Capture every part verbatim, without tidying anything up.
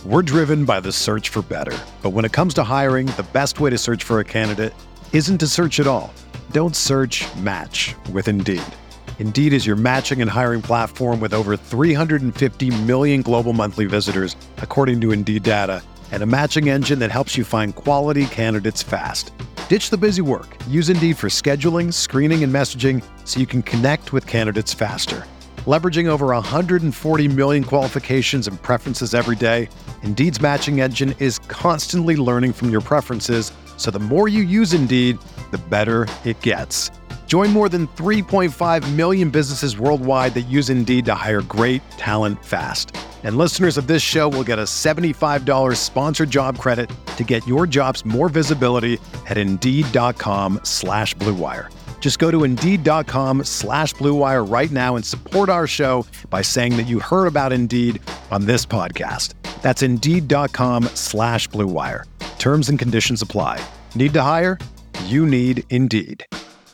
We're driven by the search for better. But when it comes to hiring, the best way to search for a candidate isn't to search at all. Don't search, match with Indeed. Indeed is your matching and hiring platform with over three hundred fifty million global monthly visitors, according to Indeed data, and a matching engine that helps you find quality candidates fast. Ditch the busy work. Use Indeed for scheduling, screening, and messaging so you can connect with candidates faster. Leveraging over one hundred forty million qualifications and preferences every day, Indeed's matching engine is constantly learning from your preferences, so the more you use Indeed, the better it gets. Join more than three point five million businesses worldwide that use Indeed to hire great talent fast. And listeners of this show will get a seventy-five dollars sponsored job credit to get your jobs more visibility at Indeed.com slash Blue Wire. Just go to Indeed.com slash Blue Wire right now and support our show by saying that you heard about Indeed on this podcast. That's Indeed.com slash Blue Wire. Terms and conditions apply. Need to hire? You need Indeed.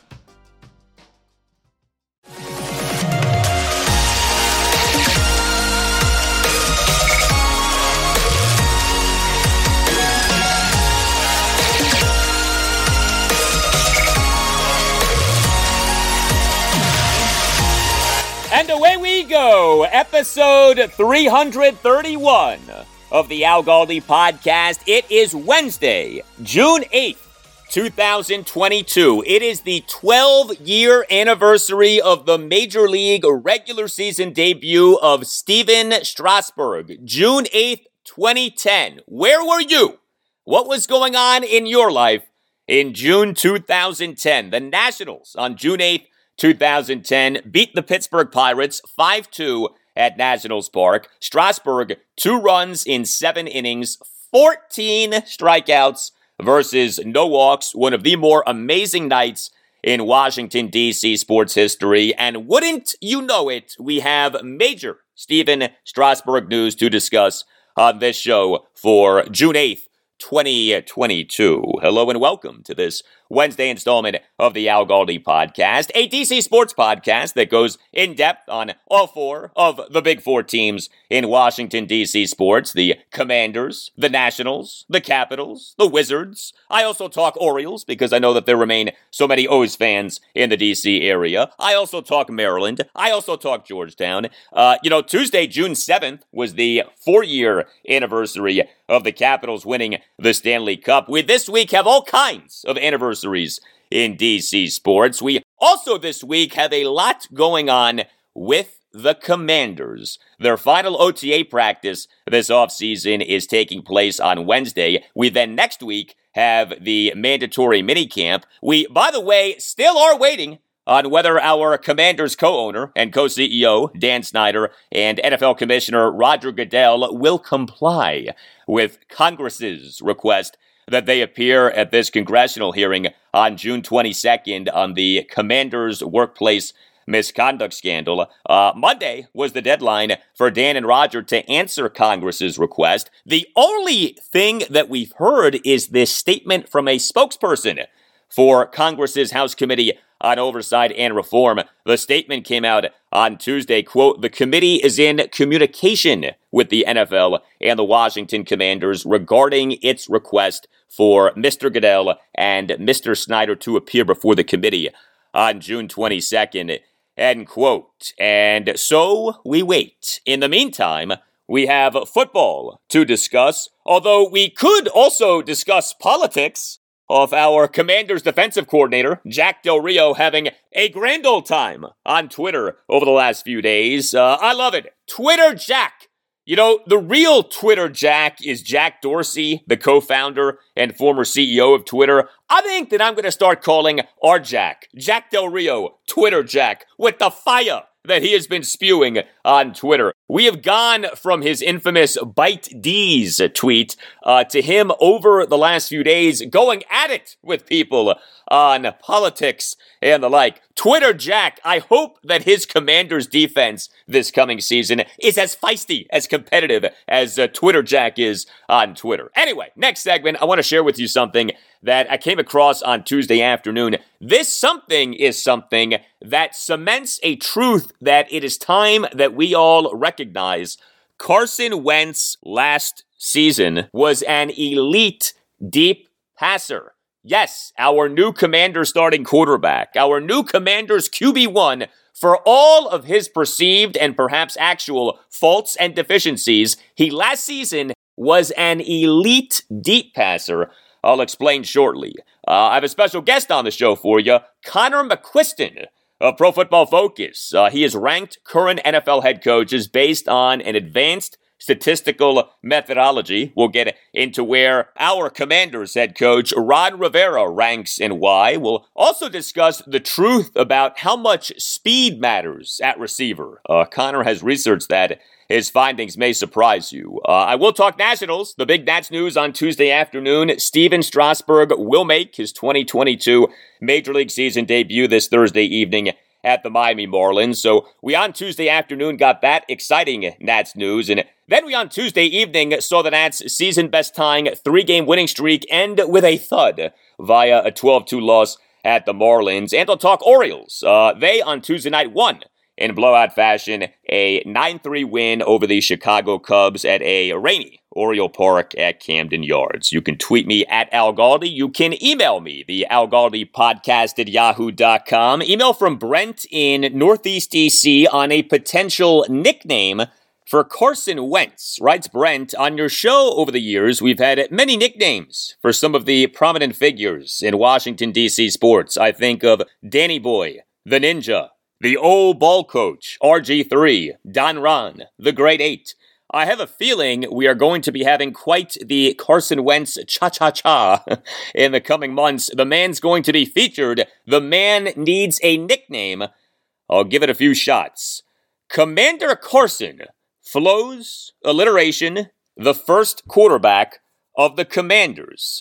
And away we go, episode three thirty-one of the Al Galdi podcast. It is Wednesday, June eighth, twenty twenty-two. It is the twelve-year anniversary of the Major League regular season debut of Stephen Strasburg. June eighth, twenty ten. Where were you? What was going on in your life in June two thousand ten? The Nationals on June eighth, two thousand ten beat the Pittsburgh Pirates five two at Nationals Park. Strasburg, two runs in seven innings, fourteen strikeouts versus no walks. One of the more amazing nights in Washington, D C sports history. And wouldn't you know it, we have major Stephen Strasburg news to discuss on this show for June eighth, twenty twenty-two. Hello and welcome to this Wednesday installment of the Al Galdi podcast, a D C sports podcast that goes in depth on all four of the big four teams in Washington, D C sports, the Commanders, the Nationals, the Capitals, the Wizards. I also talk Orioles because I know that there remain so many O's fans in the D C area. I also talk Maryland. I also talk Georgetown. Uh, you know, Tuesday, June seventh was the four-year anniversary of the Capitals winning the Stanley Cup. We this week have all kinds of anniversaries in D C sports. We also this week have a lot going on with the Commanders. Their final O T A practice this offseason is taking place on Wednesday. We then next week have the mandatory minicamp. We, by the way, still are waiting on whether our Commanders co-owner and co-C E O, Dan Snyder, and N F L Commissioner Roger Goodell will comply with Congress's request that they appear at this congressional hearing on June twenty-second on the Commanders' workplace misconduct scandal. Uh, Monday was the deadline for Dan and Roger to answer Congress's request. The only thing that we've heard is this statement from a spokesperson for Congress's House Committee on Oversight and Reform. The statement came out on Tuesday, quote, "The committee is in communication with the N F L and the Washington Commanders regarding its request for Mister Goodell and Mister Snyder to appear before the committee on June twenty-second, end quote. And so we wait. In the meantime, we have football to discuss, although we could also discuss politics of our Commanders defensive coordinator, Jack Del Rio, having a grand old time on Twitter over the last few days. Uh, I love it. Twitter Jack. You know, the real Twitter Jack is Jack Dorsey, the co-founder and former C E O of Twitter. I think that I'm going to start calling our Jack, Jack Del Rio, Twitter Jack, with the fire that he has been spewing on Twitter. We have gone from his infamous Bite D's tweet uh, to him over the last few days going at it with people on politics and the like. Twitter Jack, I hope that his Commanders defense this coming season is as feisty, as competitive as uh, Twitter Jack is on Twitter. Anyway, next segment, I want to share with you something that I came across on Tuesday afternoon. This something is something that cements a truth that it is time that we all recognize. Carson Wentz last season was an elite deep passer. Yes, our new Commander starting quarterback, our new Commander's Q B one, for all of his perceived and perhaps actual faults and deficiencies, he last season was an elite deep passer. I'll explain shortly. Uh, I have a special guest on the show for you, Connor McQuiston of Pro Football Focus. Uh, he has ranked current N F L head coaches based on an advanced statistical methodology. We'll get into where our Commanders head coach, Ron Rivera, ranks and why. We'll also discuss the truth about how much speed matters at receiver. Uh, Connor has researched that. His findings may surprise you. Uh, I will talk Nationals. The big Nats news on Tuesday afternoon. Steven Strasburg will make his twenty twenty-two Major League season debut this Thursday evening at the Miami Marlins. So we on Tuesday afternoon got that exciting Nats news. And then we on Tuesday evening saw the Nats season best tying three-game winning streak end with a thud via a twelve two loss at the Marlins. And I'll talk Orioles. Uh, they on Tuesday night won in blowout fashion, a nine three win over the Chicago Cubs at a rainy Oriole Park at Camden Yards. You can tweet me at Al Galdi. You can email me, the Al Galdi podcast at yahoo dot com. Email from Brent in Northeast D C on a potential nickname for Carson Wentz. Writes Brent, on your show over the years, we've had many nicknames for some of the prominent figures in Washington, D C sports. I think of Danny Boy, the Ninja, the old ball coach, R G three, Don Ron, the Great Eight. I have a feeling we are going to be having quite the Carson Wentz cha-cha-cha in the coming months. The man's going to be featured. The man needs a nickname. I'll give it a few shots. Commander Carson flows, alliteration, the first quarterback of the Commanders.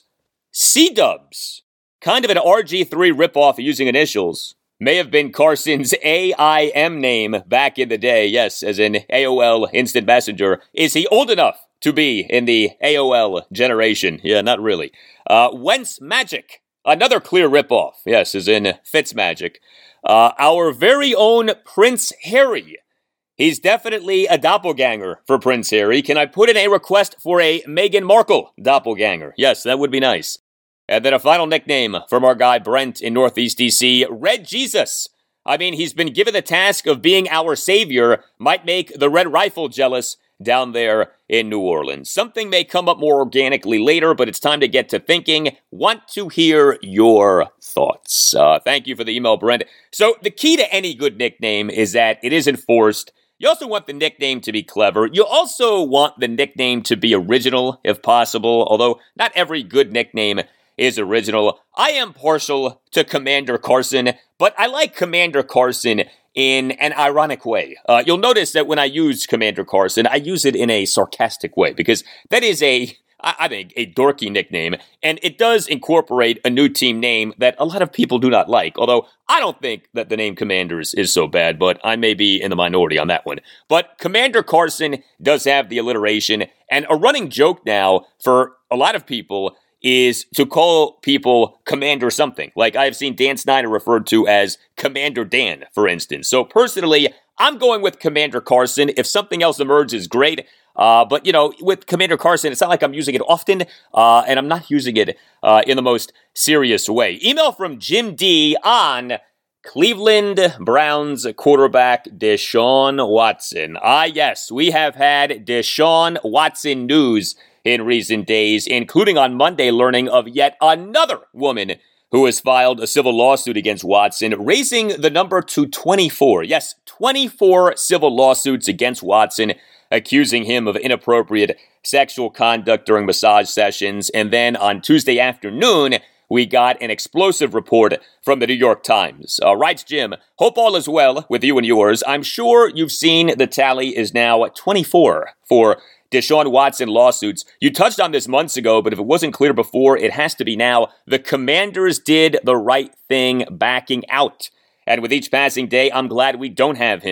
C-Dubs, kind of an R G three ripoff using initials. May have been Carson's A I M name back in the day, yes, as in A O L Instant Messenger. Is he old enough to be in the A O L generation? Yeah, not really. Uh, Wentz Magic, another clear ripoff, yes, as in Fitzmagic. Uh, our very own Prince Harry. He's definitely a doppelganger for Prince Harry. Can I put in a request for a Meghan Markle doppelganger? Yes, that would be nice. And then a final nickname from our guy Brent in Northeast D C, Red Jesus. I mean, he's been given the task of being our savior, might make the Red Rifle jealous down there in New Orleans. Something may come up more organically later, but it's time to get to thinking. Want to hear your thoughts. Uh, thank you for the email, Brent. So the key to any good nickname is that it is enforced. You also want the nickname to be clever. You also want the nickname to be original, if possible, although not every good nickname is original. I am partial to Commander Carson, but I like Commander Carson in an ironic way. Uh, you'll notice that when I use Commander Carson, I use it in a sarcastic way, because that is a, I think, a dorky nickname, and it does incorporate a new team name that a lot of people do not like, although I don't think that the name Commanders is so bad, but I may be in the minority on that one. But Commander Carson does have the alliteration, and a running joke now for a lot of people is to call people Commander something. Like I have seen Dan Snyder referred to as Commander Dan, for instance. So personally, I'm going with Commander Carson. If something else emerges, great. Uh, but, you know, with Commander Carson, it's not like I'm using it often, uh, and I'm not using it uh, in the most serious way. Email from Jim D on Cleveland Browns quarterback Deshaun Watson. Ah, yes, we have had Deshaun Watson news in recent days, including on Monday learning of yet another woman who has filed a civil lawsuit against Watson, raising the number to twenty-four. Yes, twenty-four civil lawsuits against Watson, accusing him of inappropriate sexual conduct during massage sessions. And then on Tuesday afternoon, we got an explosive report from the New York Times. Uh, writes Jim, hope all is well with you and yours. I'm sure you've seen the tally is now twenty-four for Deshaun Watson lawsuits. You touched on this months ago, but if it wasn't clear before, it has to be now. The Commanders did the right thing backing out. And with each passing day, I'm glad we don't have him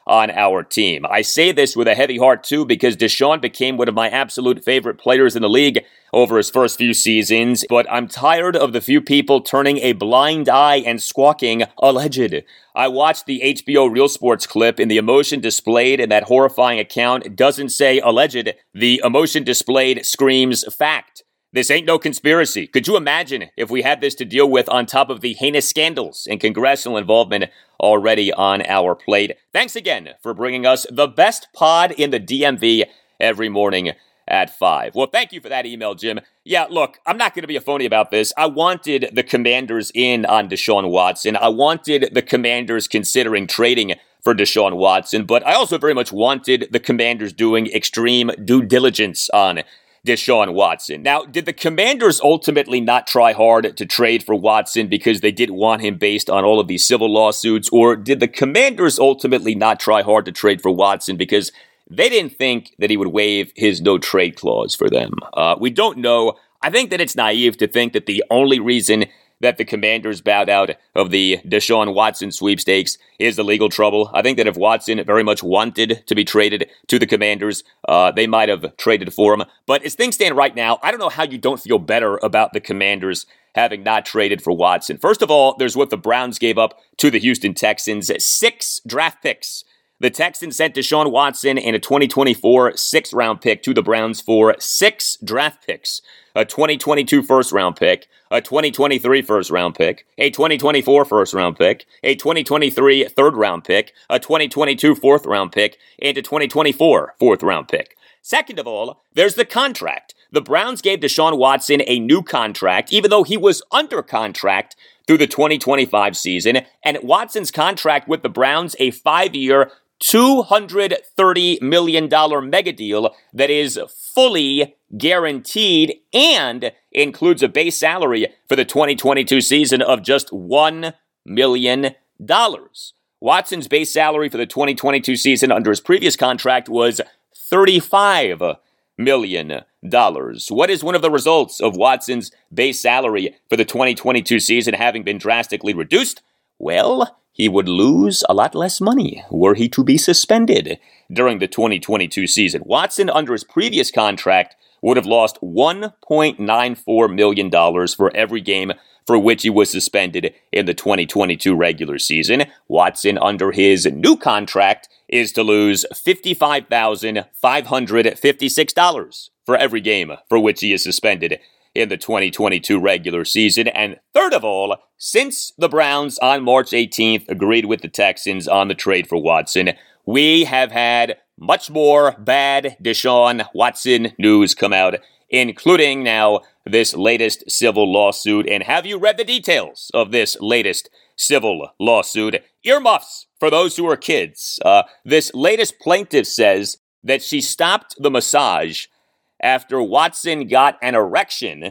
on our team. I say this with a heavy heart, too, because Deshaun became one of my absolute favorite players in the league over his first few seasons, but I'm tired of the few people turning a blind eye and squawking, alleged. I watched the H B O Real Sports clip, and the emotion displayed in that horrifying account doesn't say alleged. The emotion displayed screams fact. This ain't no conspiracy. Could you imagine if we had this to deal with on top of the heinous scandals and congressional involvement already on our plate? Thanks again for bringing us the best pod in the D M V every morning at five. Well, thank you for that email, Jim. Yeah, look, I'm not going to be a phony about this. I wanted the Commanders in on Deshaun Watson. I wanted the Commanders considering trading for Deshaun Watson, but I also very much wanted the Commanders doing extreme due diligence on Deshaun Watson. Now, did the Commanders ultimately not try hard to trade for Watson because they didn't want him based on all of these civil lawsuits, or did the Commanders ultimately not try hard to trade for Watson because they didn't think that he would waive his no-trade clause for them? Uh, we don't know. I think that it's naive to think that the only reason that the Commanders bowed out of the Deshaun Watson sweepstakes is the legal trouble. I think that if Watson very much wanted to be traded to the Commanders, uh, they might have traded for him. But as things stand right now, I don't know how you don't feel better about the Commanders having not traded for Watson. First of all, there's what the Browns gave up to the Houston Texans, six draft picks. The Texans sent Deshaun Watson and a twenty twenty-four sixth-round pick to the Browns for six draft picks. A twenty twenty-two first-round pick, a twenty twenty-three first-round pick, a twenty twenty-four first-round pick, a twenty twenty-three third-round pick, a twenty twenty-two fourth-round pick, and a twenty twenty-four fourth-round pick. Second of all, there's the contract. The Browns gave Deshaun Watson a new contract, even though he was under contract through the twenty twenty-five season, and Watson's contract with the Browns, a five-year, two hundred thirty million dollars mega deal that is fully guaranteed and includes a base salary for the twenty twenty-two season of just one million dollars. Watson's base salary for the twenty twenty-two season under his previous contract was thirty-five million dollars. What is one of the results of Watson's base salary for the twenty twenty-two season having been drastically reduced? Well, he would lose a lot less money were he to be suspended during the twenty twenty-two season. Watson, under his previous contract, would have lost one point nine four million dollars for every game for which he was suspended in the twenty twenty-two regular season. Watson, under his new contract, is to lose fifty-five thousand five hundred fifty-six dollars for every game for which he is suspended in the twenty twenty-two regular season. And third of all, since the Browns on March eighteenth agreed with the Texans on the trade for Watson, we have had much more bad Deshaun Watson news come out, including now this latest civil lawsuit. And have you read the details of this latest civil lawsuit? Earmuffs for those who are kids. Uh, this latest plaintiff says that she stopped the massage after Watson got an erection,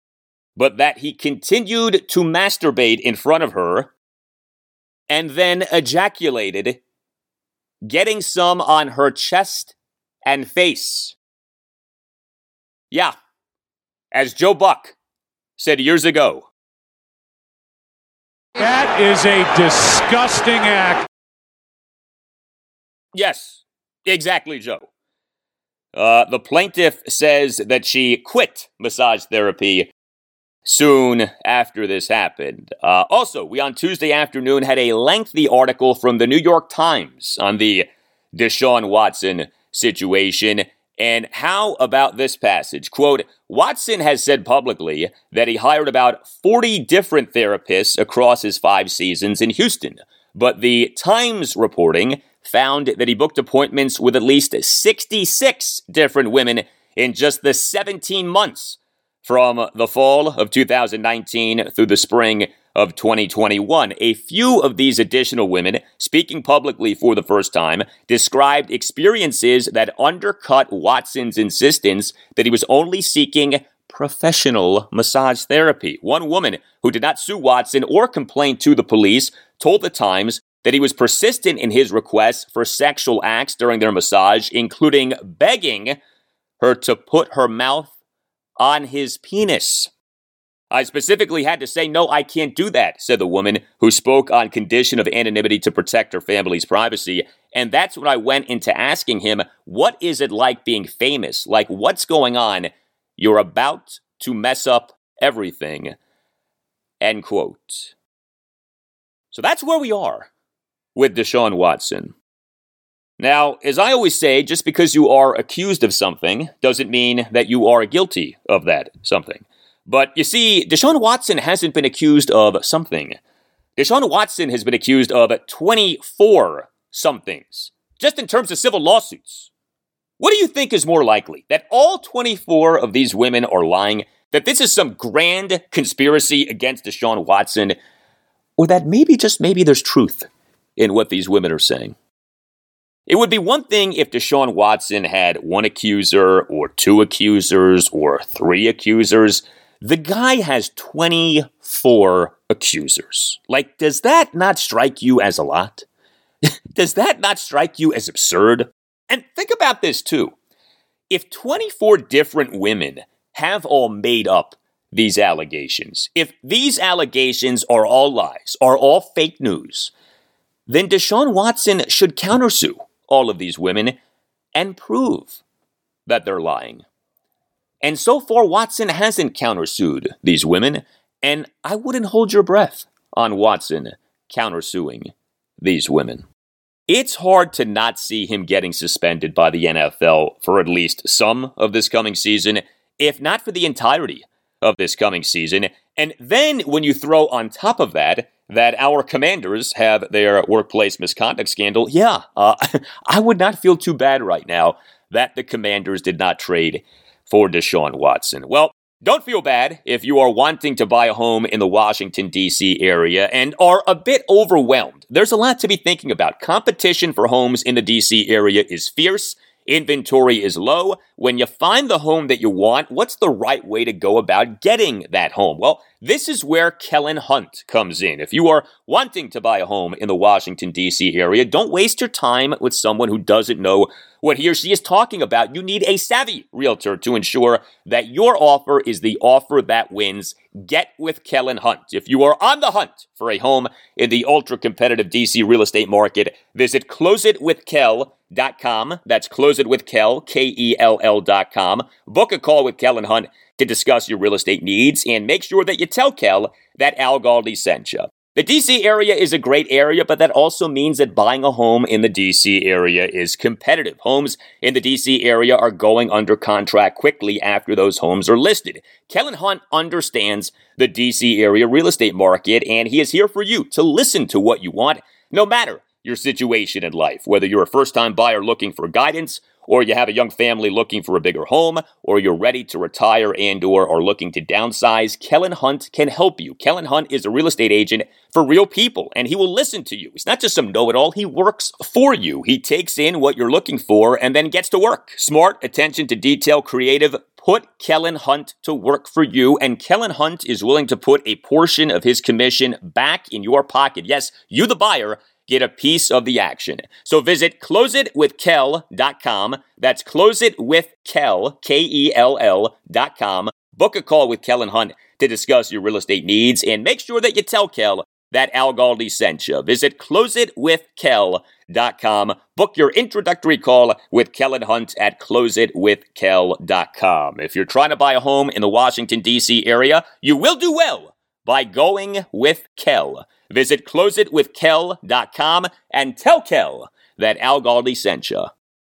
but that he continued to masturbate in front of her and then ejaculated, getting some on her chest and face. Yeah, as Joe Buck said years ago. That is a disgusting act. Yes, exactly, Joe. Uh, the plaintiff says that she quit massage therapy soon after this happened. Uh, also, we on Tuesday afternoon had a lengthy article from the New York Times on the Deshaun Watson situation. And how about this passage? Quote, Watson has said publicly that he hired about forty different therapists across his five seasons in Houston. But the Times reporting found that he booked appointments with at least sixty-six different women in just the seventeen months from the fall of two thousand nineteen through the spring of twenty twenty-one. A few of these additional women, speaking publicly for the first time, described experiences that undercut Watson's insistence that he was only seeking professional massage therapy. One woman who did not sue Watson or complain to the police told the Times that he was persistent in his requests for sexual acts during their massage, including begging her to put her mouth on his penis. I specifically had to say, no, I can't do that, said the woman, who spoke on condition of anonymity to protect her family's privacy. And that's when I went into asking him, what is it like being famous? Like, what's going on? You're about to mess up everything. End quote. So that's where we are with Deshaun Watson. Now, as I always say, just because you are accused of something doesn't mean that you are guilty of that something. But you see, Deshaun Watson hasn't been accused of something. Deshaun Watson has been accused of twenty-four somethings, just in terms of civil lawsuits. What do you think is more likely? That all twenty-four of these women are lying? That this is some grand conspiracy against Deshaun Watson? Or that maybe, just maybe, there's truth in what these women are saying? It would be one thing if Deshaun Watson had one accuser, or two accusers, or three accusers. The guy has twenty-four accusers. Like, does that not strike you as a lot? Does that not strike you as absurd? And think about this, too. If twenty-four different women have all made up these allegations, if these allegations are all lies, are all fake news, then Deshaun Watson should countersue all of these women and prove that they're lying. And so far, Watson hasn't countersued these women, and I wouldn't hold your breath on Watson countersuing these women. It's hard to not see him getting suspended by the N F L for at least some of this coming season, if not for the entirety of this coming season. And then when you throw on top of that, that our Commanders have their workplace misconduct scandal, yeah, uh, I would not feel too bad right now that the Commanders did not trade for Deshaun Watson. Well, don't feel bad if you are wanting to buy a home in the Washington, D C area and are a bit overwhelmed. There's a lot to be thinking about. Competition for homes in the D C area is fierce. Inventory is low. When you find the home that you want, what's the right way to go about getting that home? Well, this is where Kellen Hunt comes in. If you are wanting to buy a home in the Washington, D C area, don't waste your time with someone who doesn't know what he or she is talking about. You need a savvy realtor to ensure that your offer is the offer that wins. Get with Kellen Hunt. If you are on the hunt for a home in the ultra-competitive D C real estate market, visit close it with kel dot com. That's close it with Kel, K E L L dot com. Book a call with Kellen Hunt to discuss your real estate needs, and make sure that you tell Kel that Al Galdi sent you. The D C area is a great area, but that also means that buying a home in the D C area is competitive. Homes in the D C area are going under contract quickly after those homes are listed. Kellen Hunt understands the D C area real estate market, and he is here for you to listen to what you want, no matter your situation in life. Whether you're a first-time buyer looking for guidance, or you have a young family looking for a bigger home, or you're ready to retire and or are looking to downsize, Kellen Hunt can help you. Kellen Hunt is a real estate agent for real people, and he will listen to you. He's not just some know-it-all. He works for you. He takes in what you're looking for and then gets to work. Smart, attention to detail, creative. Put Kellen Hunt to work for you, and Kellen Hunt is willing to put a portion of his commission back in your pocket. Yes, you the buyer get a piece of the action. So visit close it with kel dot com. That's close it with kel, K E L L dot com. Book a call with Kellen Hunt to discuss your real estate needs, and make sure that you tell Kel that Al Galdi sent you. Visit close it with kel dot com. Book your introductory call with Kellen Hunt at close it with kel dot com. If you're trying to buy a home in the Washington, D C area, you will do well by going with Kel. Visit close it with kel dot com and tell Kel that Al Galdi sent you.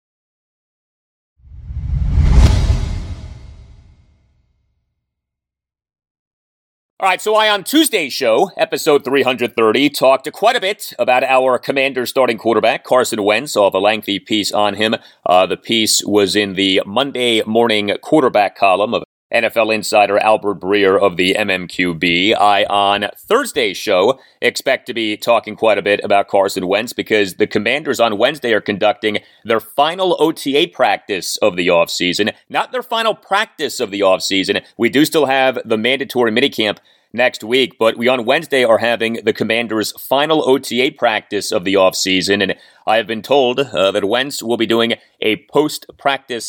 All right, so I, on Tuesday's show, episode three thirty, talked quite a bit about our Commander starting quarterback, Carson Wentz. I'll have a lengthy piece on him. Uh, the piece was in the Monday morning quarterback column of N F L insider Albert Breer of the M M Q B. I, on Thursday's show, expect to be talking quite a bit about Carson Wentz because the Commanders on Wednesday are conducting their final O T A practice of the offseason. Not their final practice of the offseason. We do still have the mandatory minicamp next week, but we on Wednesday are having the Commanders' final O T A practice of the offseason, and I have been told uh, that Wentz will be doing a post-practice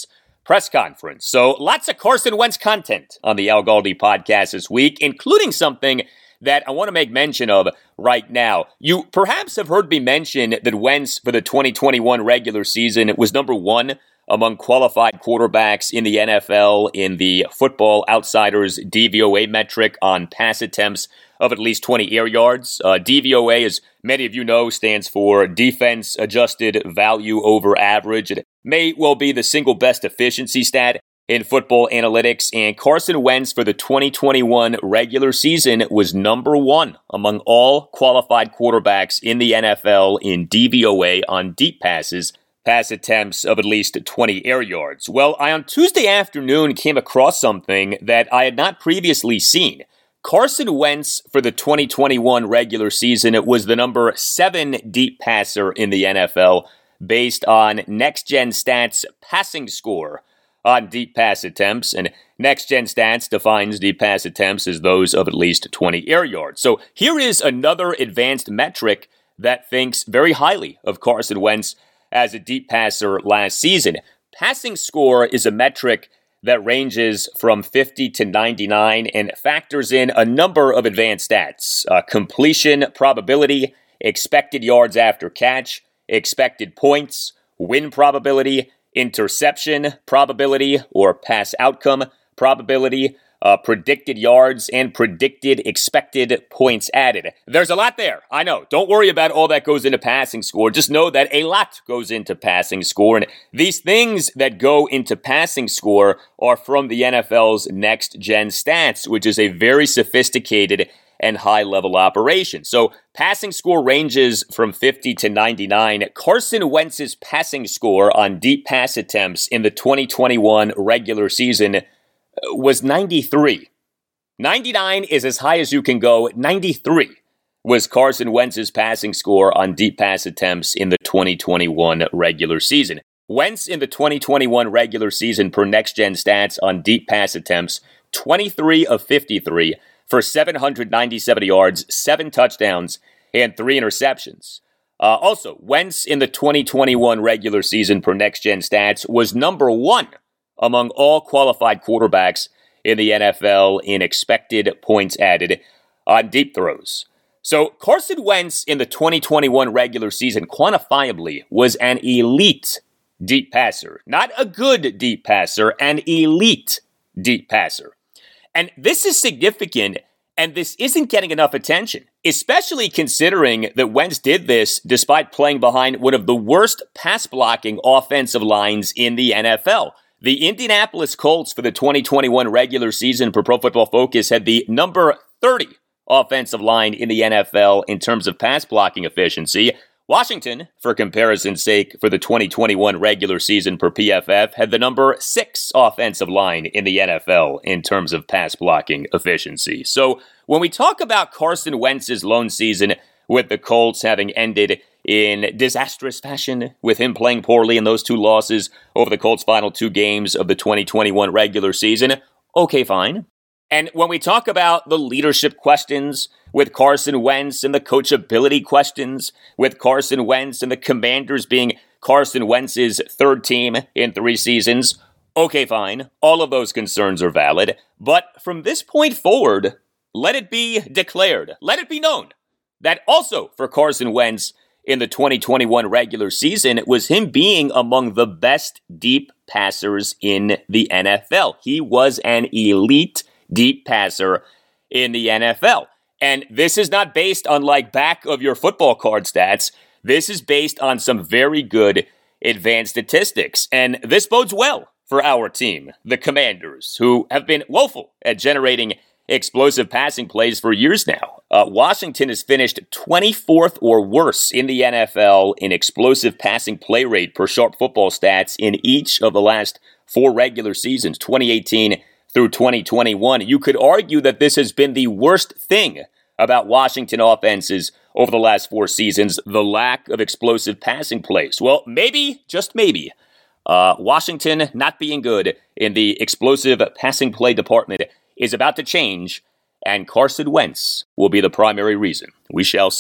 press conference. So lots of Carson Wentz content on the Al Galdi podcast this week, including something that I want to make mention of right now. You perhaps have heard me mention that Wentz for the twenty twenty-one regular season was number one among qualified quarterbacks in the N F L in the Football Outsiders D V O A metric on pass attempts of at least twenty air yards. Uh, D V O A, as many of you know, stands for Defense Adjusted Value Over Average. It may well be the single best efficiency stat in football analytics, and Carson Wentz for the twenty twenty-one regular season was number one among all qualified quarterbacks in the N F L in D V O A on deep passes, pass attempts of at least twenty air yards. Well, I on Tuesday afternoon came across something that I had not previously seen. Carson Wentz for the twenty twenty-one regular season, it was the number seven deep passer in the N F L based on Next Gen Stats passing score on deep pass attempts, and Next Gen Stats defines deep pass attempts as those of at least twenty air yards. So here is another advanced metric that thinks very highly of Carson Wentz as a deep passer last season. Passing score is a metric that ranges from fifty to ninety-nine and factors in a number of advanced stats. Uh, completion probability, expected yards after catch, expected points, win probability, interception probability or pass outcome probability, uh, predicted yards, and predicted expected points added. There's a lot there. I know. Don't worry about all that goes into passing score. Just know that a lot goes into passing score. And these things that go into passing score are from the N F L's Next Gen Stats, which is a very sophisticated and high-level operation. So passing score ranges from fifty to ninety-nine. Carson Wentz's passing score on deep pass attempts in the twenty twenty-one regular season was ninety-three. ninety-nine is as high as you can go. ninety-three was Carson Wentz's passing score on deep pass attempts in the twenty twenty-one regular season. Wentz in the twenty twenty-one regular season per Next Gen Stats on deep pass attempts, twenty-three of fifty-three for seven hundred ninety-seven yards, seven touchdowns, and three interceptions. Uh, also, Wentz in the twenty twenty-one regular season per Next Gen Stats was number one among all qualified quarterbacks in the N F L in expected points added on deep throws. So Carson Wentz in the twenty twenty-one regular season quantifiably was an elite deep passer. Not a good deep passer, an elite deep passer. And this is significant, and this isn't getting enough attention, especially considering that Wentz did this despite playing behind one of the worst pass-blocking offensive lines in the N F L. The Indianapolis Colts for the twenty twenty-one regular season per Pro Football Focus had the number thirty offensive line in the N F L in terms of pass-blocking efficiency. Washington, for comparison's sake, for the twenty twenty-one regular season per P F F, had the number six offensive line in the N F L in terms of pass-blocking efficiency. So when we talk about Carson Wentz's lone season with the Colts having ended in disastrous fashion, with him playing poorly in those two losses over the Colts' final two games of the twenty twenty-one regular season, okay, fine. And when we talk about the leadership questions with Carson Wentz and the coachability questions with Carson Wentz and the Commanders being Carson Wentz's third team in three seasons, okay, fine. All of those concerns are valid. But from this point forward, let it be declared, let it be known that also for Carson Wentz in the twenty twenty-one regular season, it was him being among the best deep passers in the N F L. He was an elite deep passer in the N F L. And this is not based on like back of your football card stats. This is based on some very good advanced statistics. And this bodes well for our team, the Commanders, who have been woeful at generating explosive passing plays for years now. Uh, Washington has finished twenty-fourth or worse in the N F L in explosive passing play rate per Sharp Football Stats in each of the last four regular seasons, twenty eighteen through twenty twenty-one. You could argue that this has been the worst thing about Washington offenses over the last four seasons, the lack of explosive passing plays. Well, maybe, just maybe, uh, Washington not being good in the explosive passing play department is about to change, and Carson Wentz will be the primary reason. We shall see.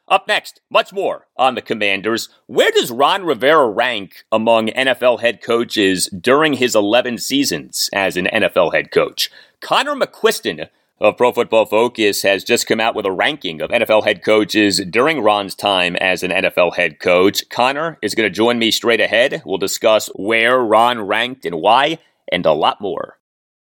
Up next, much more on the Commanders. Where does Ron Rivera rank among N F L head coaches during his eleven seasons as an N F L head coach? Connor McQuiston of Pro Football Focus has just come out with a ranking of N F L head coaches during Ron's time as an N F L head coach. Connor is going to join me straight ahead. We'll discuss where Ron ranked and why, and a lot more.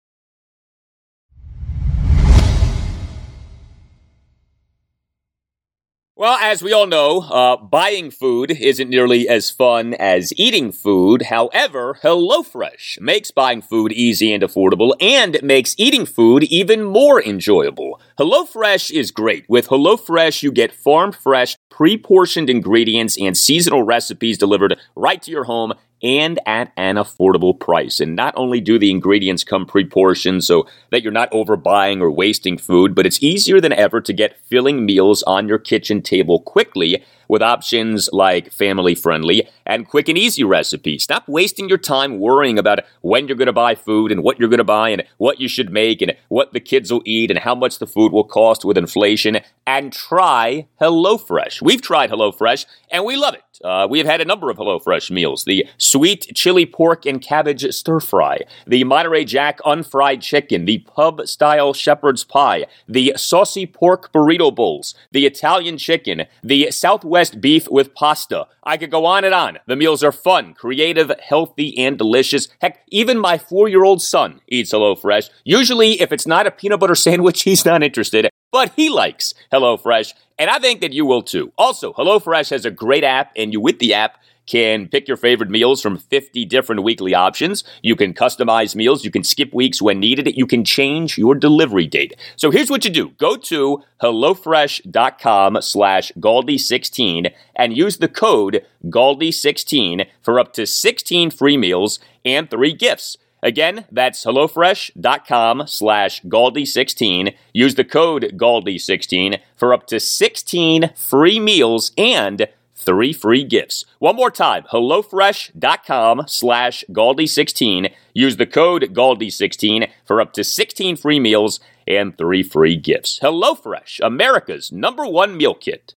Well, as we all know, uh, buying food isn't nearly as fun as eating food. However, HelloFresh makes buying food easy and affordable and makes eating food even more enjoyable. HelloFresh is great. With HelloFresh, you get farm-fresh, pre-portioned ingredients and seasonal recipes delivered right to your home and at an affordable price. And not only do the ingredients come pre-portioned so that you're not overbuying or wasting food, but it's easier than ever to get filling meals on your kitchen table quickly with options like family-friendly and quick and easy recipes. Stop wasting your time worrying about when you're going to buy food and what you're going to buy and what you should make and what the kids will eat and how much the food will cost with inflation, and try HelloFresh. We've tried HelloFresh, and we love it. Uh, we've had a number of HelloFresh meals. The sweet chili pork and cabbage stir-fry, the Monterey Jack unfried chicken, the pub-style shepherd's pie, the saucy pork burrito bowls, the Italian chicken, the Southwest beef with pasta. I could go on and on. The meals are fun, creative, healthy, and delicious. Heck, even my four-year-old son eats HelloFresh. Usually, if it's not a peanut butter sandwich, he's not interested. But he likes HelloFresh, and I think that you will too. Also, HelloFresh has a great app, and you with the app can pick your favorite meals from fifty different weekly options. You can customize meals. You can skip weeks when needed. You can change your delivery date. So here's what you do. Go to HelloFresh.com slash Galdi sixteen and use the code Galdi sixteen for up to sixteen free meals and three gifts. Again, that's HelloFresh.com slash Galdi sixteen. Use the code Galdi sixteen for up to sixteen free meals and three free gifts. One more time, HelloFresh.com slash Galdi sixteen. Use the code Galdi sixteen for up to sixteen free meals and three free gifts. HelloFresh, America's number one meal kit.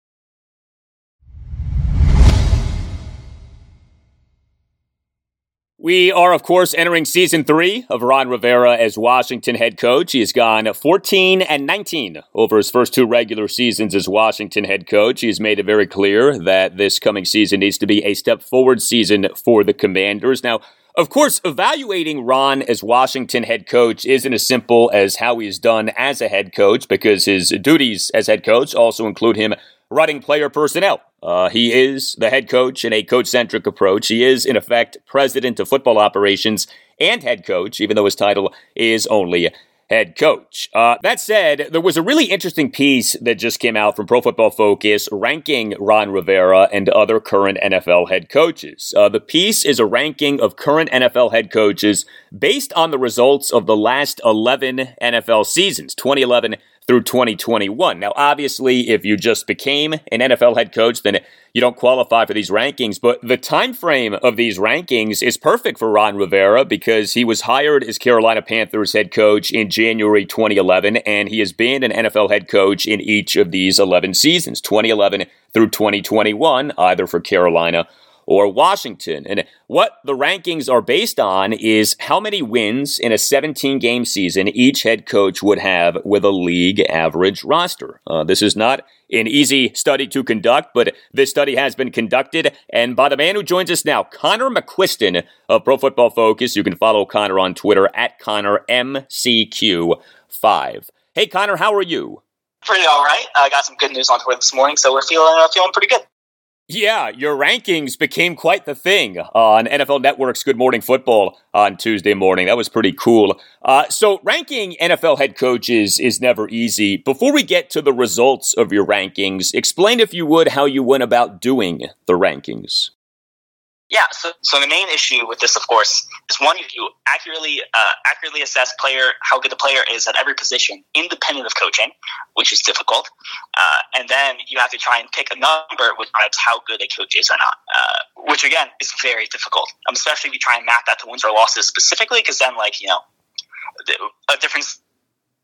We are, of course, entering season three of Ron Rivera as Washington head coach. He has gone fourteen and nineteen over his first two regular seasons as Washington head coach. He has made it very clear that this coming season needs to be a step forward season for the Commanders. Now, of course, evaluating Ron as Washington head coach isn't as simple as how he's done as a head coach, because his duties as head coach also include him running player personnel. Uh, he is the head coach in a coach-centric approach. He is, in effect, president of football operations and head coach, even though his title is only head coach. Uh, that said, there was a really interesting piece that just came out from Pro Football Focus ranking Ron Rivera and other current N F L head coaches. Uh, the piece is a ranking of current N F L head coaches based on the results of the last eleven N F L seasons, twenty eleven through twenty twenty-one. Now, obviously, if you just became an N F L head coach, then you don't qualify for these rankings. But the time frame of these rankings is perfect for Ron Rivera, because he was hired as Carolina Panthers head coach in January twenty eleven, and he has been an N F L head coach in each of these eleven seasons, twenty eleven through twenty twenty-one, either for Carolina or Washington. And what the rankings are based on is how many wins in a seventeen-game season each head coach would have with a league average roster. Uh, this is not an easy study to conduct, but this study has been conducted, and by the man who joins us now, Connor McQuiston of Pro Football Focus. You can follow Connor on Twitter at Connor M C Q five. Hey, Connor, how are you? Pretty all right. I got some good news on Twitter this morning, so we're feeling uh, feeling pretty good. Yeah, your rankings became quite the thing on N F L Network's Good Morning Football on Tuesday morning. That was pretty cool. Uh, so ranking N F L head coaches is never easy. Before we get to the results of your rankings, explain, if you would, how you went about doing the rankings. Yeah, so so the main issue with this, of course, is one, you, you accurately uh, accurately assess player how good the player is at every position, independent of coaching, which is difficult. Uh, and then you have to try and pick a number which describes how good a coach is or not, uh, which, again, is very difficult, um, especially if you try and map that to wins or losses specifically, because then, like, you know, a difference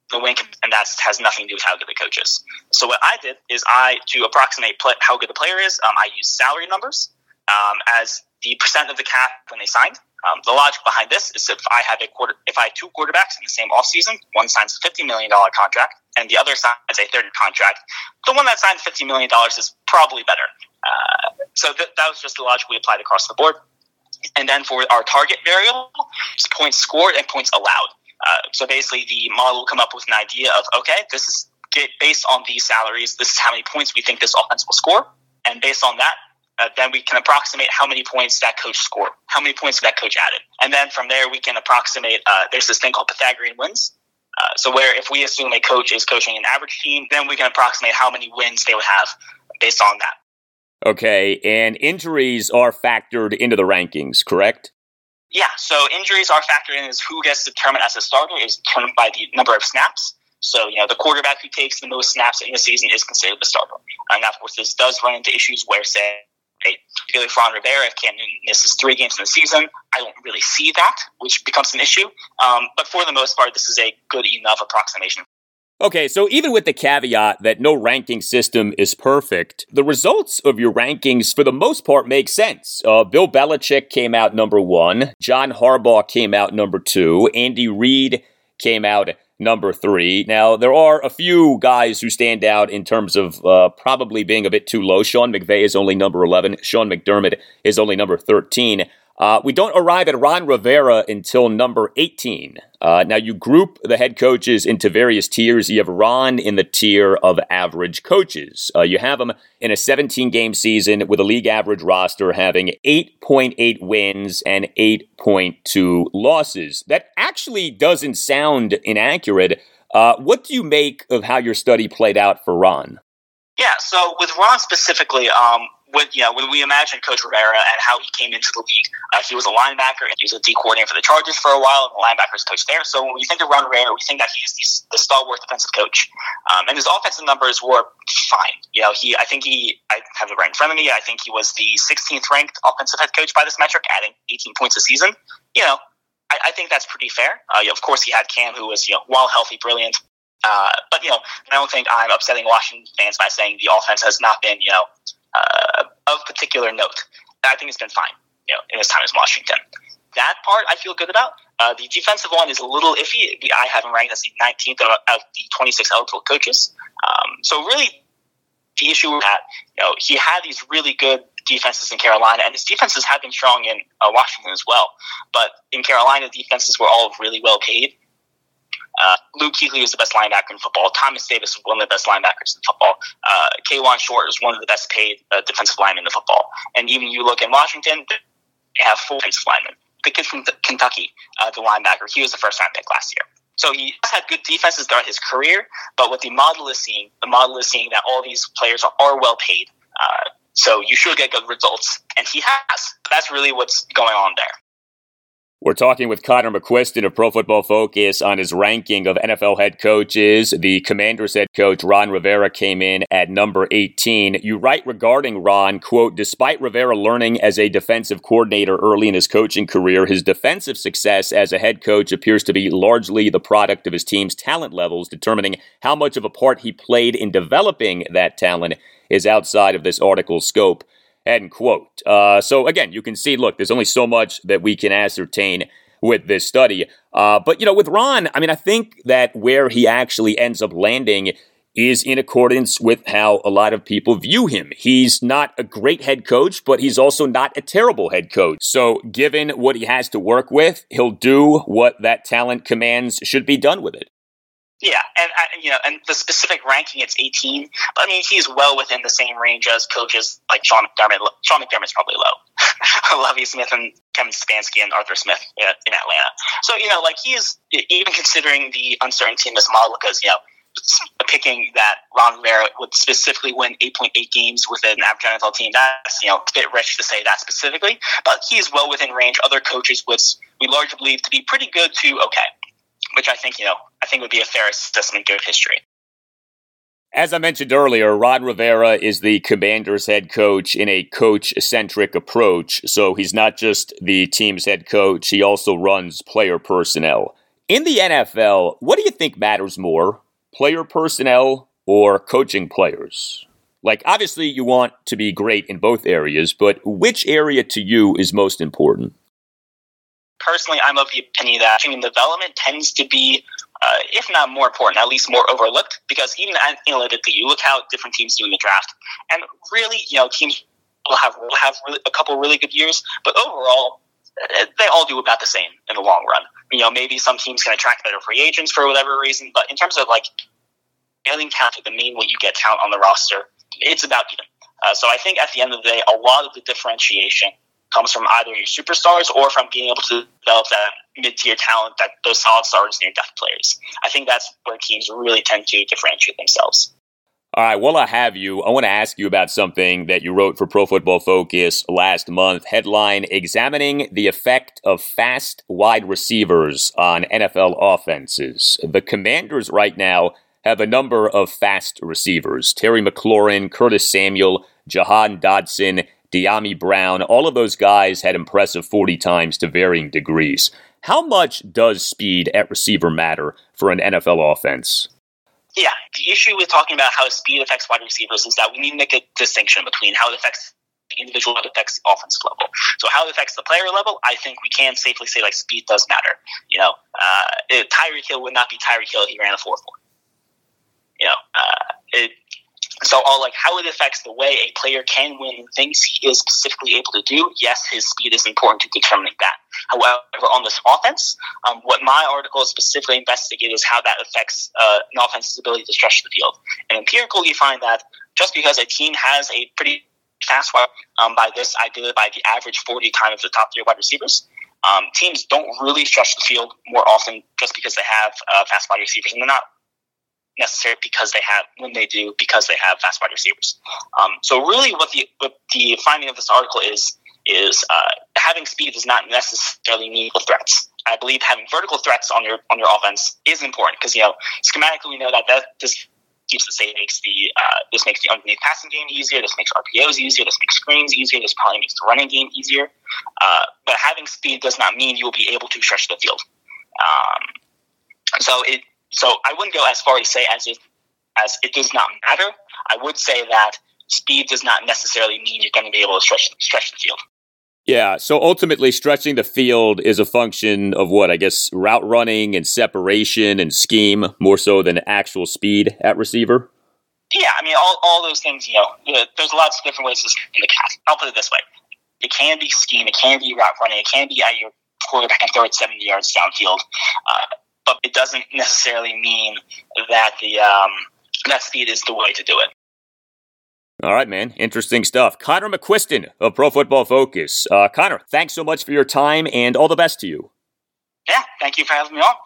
the win, and that has nothing to do with how good the coach is. So what I did is I, to approximate play, how good the player is, um, I used salary numbers um, as the percent of the cap when they signed. Um, the logic behind this is if I had a quarter, if I had two quarterbacks in the same offseason, one signs a fifty million dollars contract and the other signs a third contract, the one that signed fifty million dollars is probably better. Uh, so th- that was just the logic we applied across the board. And then for our target variable, it's points scored and points allowed. Uh, so basically, the model will come up with an idea of, okay, this is get, based on these salaries, this is how many points we think this offense will score. And based on that, uh, then we can approximate how many points that coach scored, how many points that coach added. And then from there, we can approximate, uh, there's this thing called Pythagorean wins. Uh, so where if we assume a coach is coaching an average team, then we can approximate how many wins they would have based on that. Okay, and injuries are factored into the rankings, correct? Yeah, so injuries are factored in as who gets determined as a starter is determined by the number of snaps. So, you know, the quarterback who takes the most snaps in the season is considered the starter. And of course, this does run into issues where, say, particularly for Ron Rivera, if Cam Newton misses three games in the season, I don't really see that, which becomes an issue. Um, but for the most part, this is a good enough approximation. Okay, so even with the caveat that no ranking system is perfect, the results of your rankings, for the most part, make sense. Uh, Bill Belichick came out number one. John Harbaugh came out number two. Andy Reid came out number three. Now, there are a few guys who stand out in terms of uh, probably being a bit too low. Sean McVay is only number eleven. Sean McDermott is only number thirteen. Uh, we don't arrive at Ron Rivera until number eighteen. Uh, now, you group the head coaches into various tiers. You have Ron in the tier of average coaches. Uh, you have him in a seventeen-game season with a league average roster having eight point eight wins and eight point two losses. That actually doesn't sound inaccurate. Uh, what do you make of how your study played out for Ron? Yeah, so with Ron specifically, um, when, you know, when we imagine Coach Rivera and how he came into the league, uh, he was a linebacker and he was a D coordinator for the Chargers for a while, and the linebackers coach there. So when we think of Ron Rivera, we think that he's the, the stalwart defensive coach, um, and his offensive numbers were fine. You know, he, I think he, I have it right in front of me. I think he was the sixteenth ranked offensive head coach by this metric, adding eighteen points a season. You know, I, I think that's pretty fair. Uh, of course, he had Cam, who was, you know, while healthy, brilliant. Uh, but, you know, I don't think I'm upsetting Washington fans by saying the offense has not been, you know, uh, of particular note. I think it's been fine, you know, in his time as Washington. That part I feel good about. Uh, the defensive one is a little iffy. I have him ranked as the nineteenth out of the twenty-six eligible coaches. Um, so really, the issue with that, you know, he had these really good defenses in Carolina, and his defenses have been strong in uh, Washington as well. But in Carolina, defenses were all really well paid. Uh, Luke Kuechly was the best linebacker in football. Thomas Davis was one of the best linebackers in football. Uh, K'Wan Short was one of the best paid uh, defensive linemen in football. And even you look in Washington, they have four defensive linemen. The kid from Kentucky, uh, the linebacker, he was the first round pick last year. So he had good defenses throughout his career, but what the model is seeing, the model is seeing that all these players are, are well paid. Uh, so you should get good results. And he has. That's really what's going on there. We're talking with Connor McQuiston of Pro Football Focus on his ranking of N F L head coaches. The Commanders head coach, Ron Rivera, came in at number eighteen. You write regarding Ron, quote, despite Rivera learning as a defensive coordinator early in his coaching career, his defensive success as a head coach appears to be largely the product of his team's talent levels. Determining how much of a part he played in developing that talent is outside of this article's scope. End quote. Uh, so again, you can see, look, there's only so much that we can ascertain with this study. Uh, but, you know, with Ron, I mean, I think that where he actually ends up landing is in accordance with how a lot of people view him. He's not a great head coach, but he's also not a terrible head coach. So given what he has to work with, he'll do what that talent commands should be done with it. Yeah, and uh, you know, and the specific ranking, it's eighteen. But I mean, he's well within the same range as coaches like Sean McDermott. Sean McDermott's probably low. Lovie Smith and Kevin Stefanski and Arthur Smith in Atlanta. So you know, like he's even considering the uncertainty in this model, because you know, picking that Ron Rivera would specifically win eight point eight games with an average N F L team, that's, you know, a bit rich to say that specifically. But he's well within range. Other coaches would we largely believe to be pretty good to okay. Which I think, you know, I think would be a fair assessment of history. As I mentioned earlier, Ron Rivera is the Commanders head coach in a coach-centric approach. So he's not just the team's head coach, he also runs player personnel. In the N F L, what do you think matters more, player personnel or coaching players? Like, obviously, you want to be great in both areas, but which area to you is most important? Personally, I'm of the opinion that human development tends to be, uh, if not more important, at least more overlooked. Because even analytically, you look how different teams do in the draft, and really, you know, teams will have will have really, a couple really good years, but overall, they all do about the same in the long run. You know, maybe some teams can attract better free agents for whatever reason, but in terms of like getting talent, the main way you get talent on the roster, it's about even. Uh, so I think at the end of the day, a lot of the differentiation comes from either your superstars or from being able to develop that mid-tier talent, that those solid stars near depth players. I think that's where teams really tend to differentiate themselves. All right, while I have you, I want to ask you about something that you wrote for Pro Football Focus last month. Headline, Examining the Effect of Fast Wide Receivers on N F L Offenses. The Commanders right now have a number of fast receivers. Terry McLaurin, Curtis Samuel, Jahan Dotson, De'Ami Brown, all of those guys had impressive forty times to varying degrees. How much does speed at receiver matter for an N F L offense? Yeah, the issue with talking about how speed affects wide receivers is that we need to make a distinction between how it affects the individual and how it affects the offensive level. So how it affects the player level, I think we can safely say like speed does matter. You know, uh, Tyreek Hill would not be Tyreek Hill if he ran a four four. You know, uh, it, so all like how it affects the way a player can win things he is specifically able to do. Yes, his speed is important to determining that. However, on this offense, um, what my article specifically investigated is how that affects uh, an offense's ability to stretch the field. And empirically, you find that just because a team has a pretty fast wide, um, by this I did it by the average forty time of the top tier wide receivers, um, teams don't really stretch the field more often just because they have uh, fast wide receivers, and they're not necessarily because they have when they do because they have fast wide receivers. Um, so really, what the what the finding of this article is is uh, having speed does not necessarily mean equal threats. I believe having vertical threats on your on your offense is important because you know schematically we know that, that this keeps the same makes the uh, this makes the underneath passing game easier. This makes R P Os easier. This makes screens easier. This probably makes the running game easier. Uh, but having speed does not mean you will be able to stretch the field. Um, so it. So I wouldn't go as far to say as it, as it does not matter. I would say that speed does not necessarily mean you're going to be able to stretch, stretch the field. Yeah, so ultimately stretching the field is a function of what, I guess, route running and separation and scheme more so than actual speed at receiver? Yeah, I mean, all, all those things, you know, there's lots of different ways to skin the cat. I'll put it this way. It can be scheme, it can be route running, it can be at your quarterback and throw it seventy yards downfield. Uh, but it doesn't necessarily mean that the um, that speed is the way to do it. All right, man. Interesting stuff. Connor McQuiston of Pro Football Focus. Uh, Connor, thanks so much for your time and all the best to you. Yeah, thank you for having me on.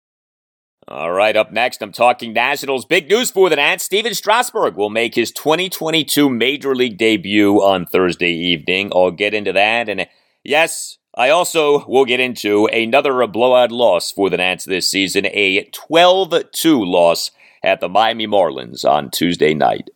All right, up next, I'm talking Nationals. Big news for the Nats. Steven Strasburg will make his twenty twenty-two Major League debut on Thursday evening. I'll get into that. And yes, I also will get into another blowout loss for the Nats this season, a twelve two loss at the Miami Marlins on Tuesday night.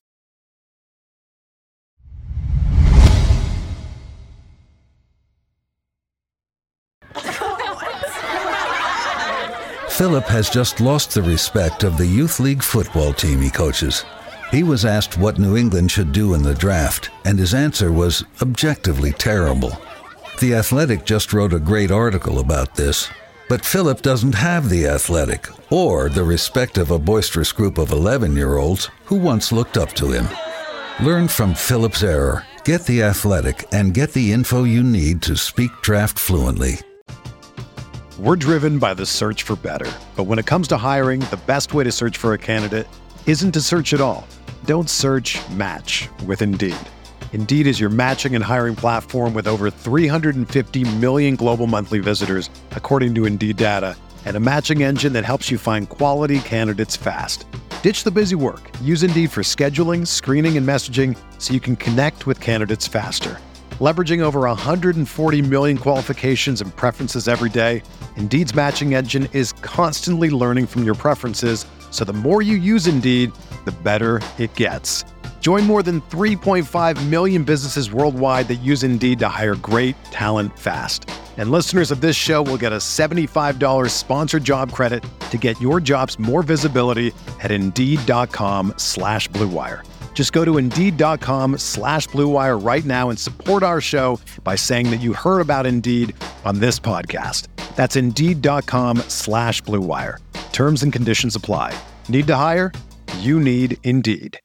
Philip has just lost the respect of the youth league football team he coaches. He was asked what New England should do in the draft, and his answer was objectively terrible. The Athletic just wrote a great article about this, but Philip doesn't have the Athletic or the respect of a boisterous group of eleven-year-olds who once looked up to him. Learn from Philip's error, get the Athletic, and get the info you need to speak draft fluently. We're driven by the search for better. But when it comes to hiring, the best way to search for a candidate isn't to search at all. Don't search, match with Indeed. Indeed is your matching and hiring platform with over three hundred fifty million global monthly visitors, according to Indeed data, and a matching engine that helps you find quality candidates fast. Ditch the busy work. Use Indeed for scheduling, screening, and messaging so you can connect with candidates faster. Leveraging over one hundred forty million qualifications and preferences every day, Indeed's matching engine is constantly learning from your preferences, so the more you use Indeed, the better it gets. Join more than three point five million businesses worldwide that use Indeed to hire great talent fast. And listeners of this show will get a seventy-five dollars sponsored job credit to get your jobs more visibility at Indeed.com slash Blue Wire. Just go to Indeed.com slash Blue Wire right now and support our show by saying that you heard about Indeed on this podcast. That's Indeed.com slash Blue Wire. Terms and conditions apply. Need to hire? You need Indeed.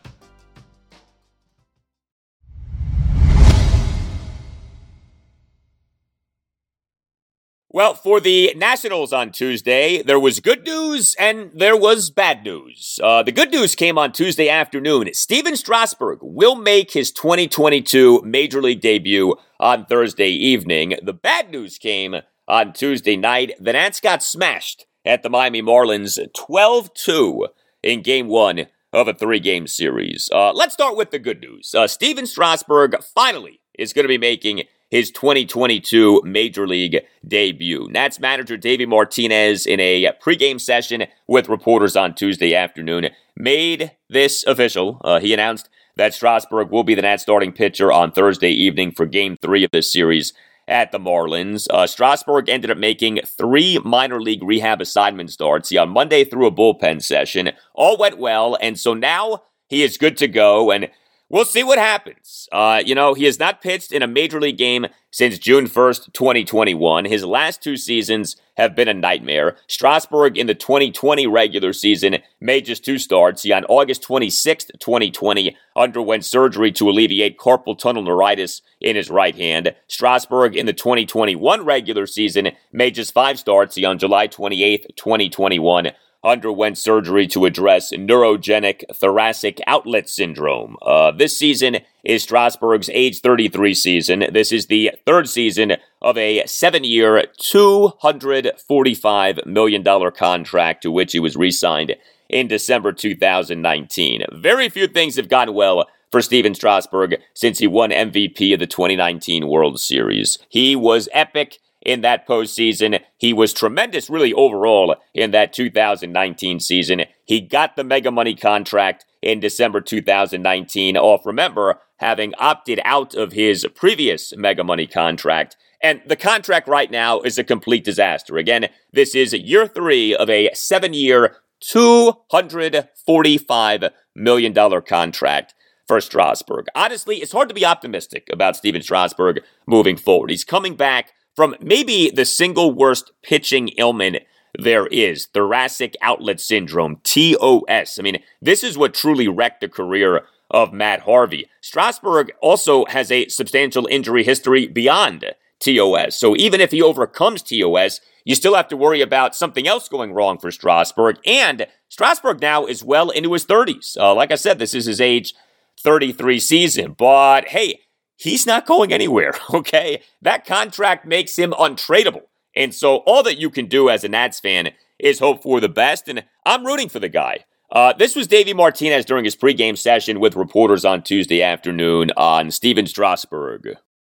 Well, for the Nationals on Tuesday, there was good news and there was bad news. Uh, the good news came on Tuesday afternoon. Stephen Strasburg will make his twenty twenty-two Major League debut on Thursday evening. The bad news came on Tuesday night. The Nats got smashed at the Miami Marlins twelve two in Game one of a three-game series. Uh, let's start with the good news. Uh, Stephen Strasburg finally is going to be making his twenty twenty-two Major League debut. Nats manager Davey Martinez, in a pregame session with reporters on Tuesday afternoon, made this official. Uh, he announced that Strasburg will be the Nats starting pitcher on Thursday evening for Game three of this series at the Marlins. Uh, Strasburg ended up making three minor league rehab assignment starts. He on Monday threw a bullpen session. All went well, and so now he is good to go, and we'll see what happens. Uh, you know, he has not pitched in a Major League game since June first, twenty twenty-one. His last two seasons have been a nightmare. Strasburg in the twenty twenty regular season made just two starts. He on August twenty-sixth, twenty twenty underwent surgery to alleviate carpal tunnel neuritis in his right hand. Strasburg in the twenty twenty-one regular season made just five starts. He on July twenty-eighth, twenty twenty-one underwent surgery to address neurogenic thoracic outlet syndrome. Uh, this season is Strasburg's age thirty-three season. This is the third season of a seven-year, two hundred forty-five million dollars contract to which he was re-signed in December two thousand nineteen. Very few things have gone well for Stephen Strasburg since he won M V P of the twenty nineteen World Series. He was epic in that postseason. He was tremendous, really, overall in that two thousand nineteen season. He got the mega money contract in December two thousand nineteen off, remember, having opted out of his previous mega money contract. And the contract right now is a complete disaster. Again, this is year three of a seven-year, two hundred forty-five million dollars contract for Strasburg. Honestly, it's hard to be optimistic about Stephen Strasburg moving forward. He's coming back from maybe the single worst pitching ailment there is, thoracic outlet syndrome, T O S. I mean, this is what truly wrecked the career of Matt Harvey. Strasburg also has a substantial injury history beyond T O S. So even if he overcomes T O S, you still have to worry about something else going wrong for Strasburg. And Strasburg now is well into his thirties. Uh, like I said, this is his age thirty-three season. But hey, he's not going anywhere, okay? That contract makes him untradeable. And so all that you can do as a Nats fan is hope for the best, and I'm rooting for the guy. Uh, this was Davey Martinez during his pregame session with reporters on Tuesday afternoon on Stephen Strasburg.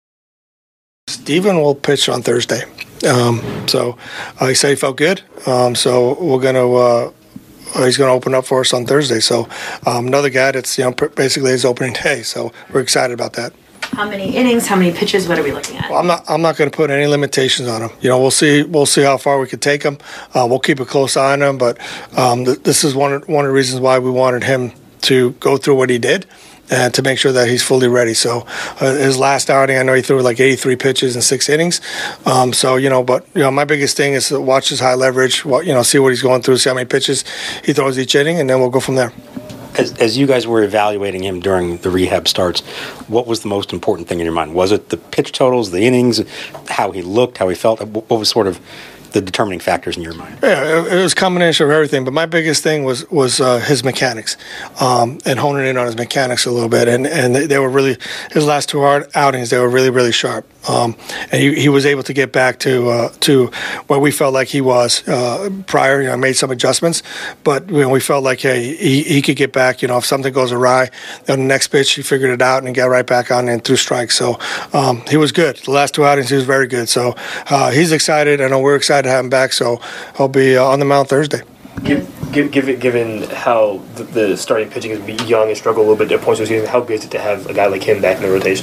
Stephen will pitch on Thursday. Um, so uh, he said he felt good. Um, so we're going to uh, he's going to open up for us on Thursday. So um, another guy that's, you know, basically his opening day. So we're excited about that. How many innings? How many pitches? What are we looking at? Well, I'm not. I'm not going to put any limitations on him. You know, we'll see. We'll see how far we can take him. Uh, we'll keep a close eye on him. But um, th- this is one of, one of the reasons why we wanted him to go through what he did and to make sure that he's fully ready. So uh, his last outing, I know he threw like eighty-three pitches in six innings. Um, so you know, but you know, my biggest thing is to watch his high leverage. What, you know, see what he's going through, see how many pitches he throws each inning, and then we'll go from there. As, as you guys were evaluating him during the rehab starts, what was the most important thing in your mind? Was it the pitch totals, the innings, how he looked, how he felt? What was sort of the determining factors in your mind? Yeah, it, it was a combination of everything. But my biggest thing was was uh, his mechanics, um, and honing in on his mechanics a little bit. And and they, they were really, his last two hard outings, they were really really sharp. Um, and he, he was able to get back to uh, to where we felt like he was uh, prior. You know, made some adjustments, but you know, we felt like hey, he, he could get back. You know, if something goes awry, on the next pitch he figured it out and got right back on and threw strikes. So um, he was good. The last two outings he was very good. So uh, he's excited. I know we're excited to have him back. So he'll be uh, on the mound Thursday. Give, give, given, given how the, the starting pitching is young and struggle a little bit at points of the season, how good is it to have a guy like him back in the rotation?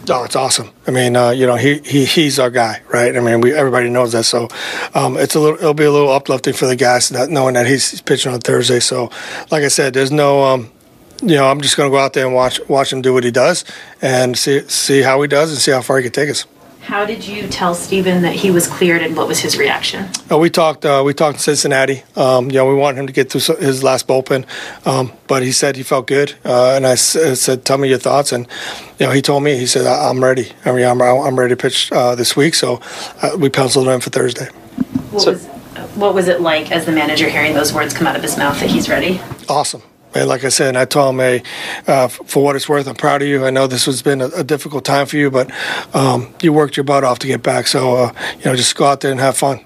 Oh, it's awesome. I mean, uh, you know, he, he he's our guy, right? I mean, we everybody knows that. So um, it's a little, it'll be a little uplifting for the guys that, knowing that he's, he's pitching on Thursday. So, like I said, there's no, um, you know, I'm just going to go out there and watch watch him do what he does and see see how he does and see how far he can take us. How did you tell Steven that he was cleared, and what was his reaction? Uh, we talked. Uh, we talked in Cincinnati. Um, you know, we wanted him to get through his last bullpen, um, but he said he felt good. Uh, and I s- said, "Tell me your thoughts." And you know, he told me. He said, "I'm ready. I mean, I'm I'm ready to pitch uh, this week." So uh, we penciled him in for Thursday. What so, was what was it like as the manager hearing those words come out of his mouth that he's ready? Awesome. And like I said, and I told him, hey, uh, for what it's worth, I'm proud of you. I know this has been a, a difficult time for you, but um, you worked your butt off to get back. So, uh, you know, just go out there and have fun.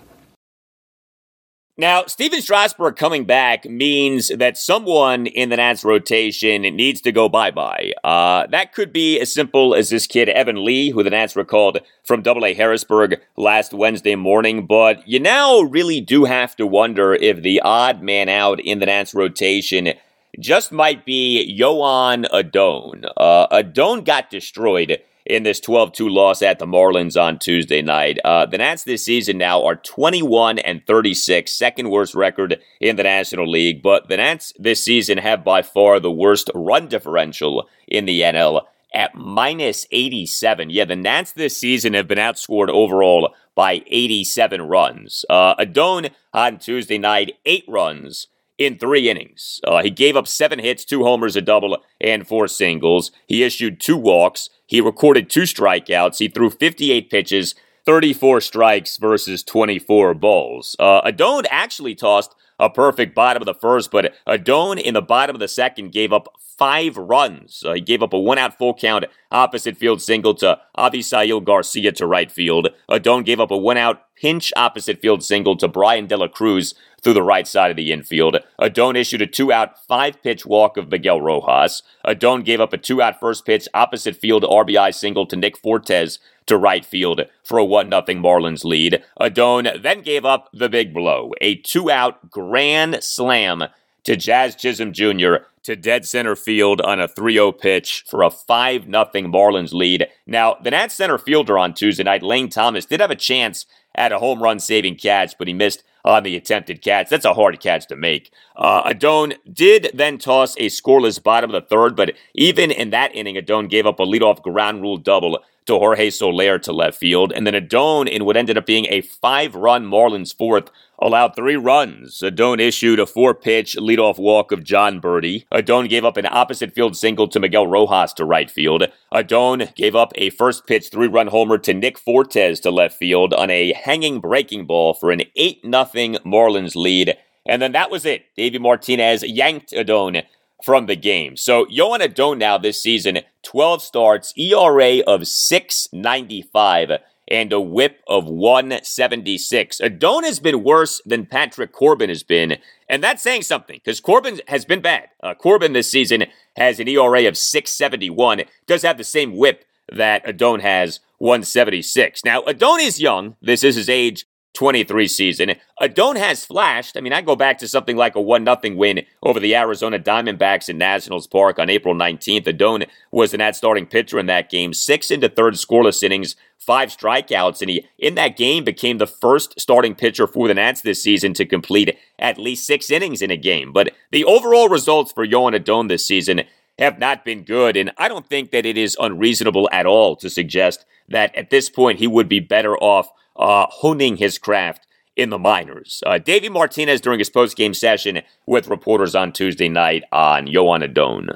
Now, Steven Strasburg coming back means that someone in the Nats rotation needs to go bye-bye. Uh, that could be as simple as this kid, Evan Lee, who the Nats recalled from double A Harrisburg last Wednesday morning. But you now really do have to wonder if the odd man out in the Nats rotation just might be Yoan Adon. Uh, Adon got destroyed in this twelve two loss at the Marlins on Tuesday night. Uh, the Nats this season now are twenty-one and thirty-six, second worst record in the National League, but the Nats this season have by far the worst run differential in the N L at minus eighty-seven. Yeah, the Nats this season have been outscored overall by eighty-seven runs. Uh, Adon on Tuesday night, eight runs in three innings. Uh, he gave up seven hits, two homers, a double, and four singles. He issued two walks. He recorded two strikeouts. He threw fifty-eight pitches, thirty-four strikes versus twenty-four balls. Uh, Adon actually tossed a perfect bottom of the first, but Adon in the bottom of the second gave up five runs. Uh, he gave up a one-out full count opposite field single to Avisail Garcia to right field. Adon gave up a one-out pinch opposite field single to Brian De La Cruz through the right side of the infield. Adon issued a two-out, five-pitch walk of Miguel Rojas. Adon gave up a two-out first pitch opposite field R B I single to Nick Fortes to right field for a one nothing Marlins lead. Adon then gave up the big blow, a two-out grand slam to Jazz Chisholm Junior to dead center field on a three oh pitch for a five nothing Marlins lead. Now, the Nats center fielder on Tuesday night, Lane Thomas, did have a chance at a home run saving catch, but he missed on the attempted catch. That's a hard catch to make. Uh, Adon did then toss a scoreless bottom of the third, but even in that inning, Adon gave up a leadoff ground rule double to Jorge Soler to left field. And then Adon, in what ended up being a five-run Marlins fourth, allowed three runs. Adon issued a four-pitch leadoff walk of John Birdie. Adon gave up an opposite field single to Miguel Rojas to right field. Adon gave up a first-pitch three-run homer to Nick Fortes to left field on a hanging breaking ball for an eight nothing Marlins lead. And then that was it. Davey Martinez yanked Adon from the game. So Yoan Adon now this season, twelve starts, E R A of six ninety-five, and a whip of one seventy-six. Adon has been worse than Patrick Corbin has been, and that's saying something, because Corbin has been bad. Uh, Corbin this season has an E R A of six seventy-one, does have the same whip that Adon has, one seventy-six. Now, Adon is young. This is his age twenty-three season. Adon has flashed. I mean, I go back to something like a one nothing win over the Arizona Diamondbacks in Nationals Park on April nineteenth. Adon was the Nats starting pitcher in that game. Six into third scoreless innings, five strikeouts, and he, in that game, became the first starting pitcher for the Nats this season to complete at least six innings in a game. But the overall results for Yoan Adon this season have not been good, and I don't think that it is unreasonable at all to suggest that at this point he would be better off Uh, honing his craft in the minors. Uh, Davey Martinez during his post-game session with reporters on Tuesday night on Yoan Adon.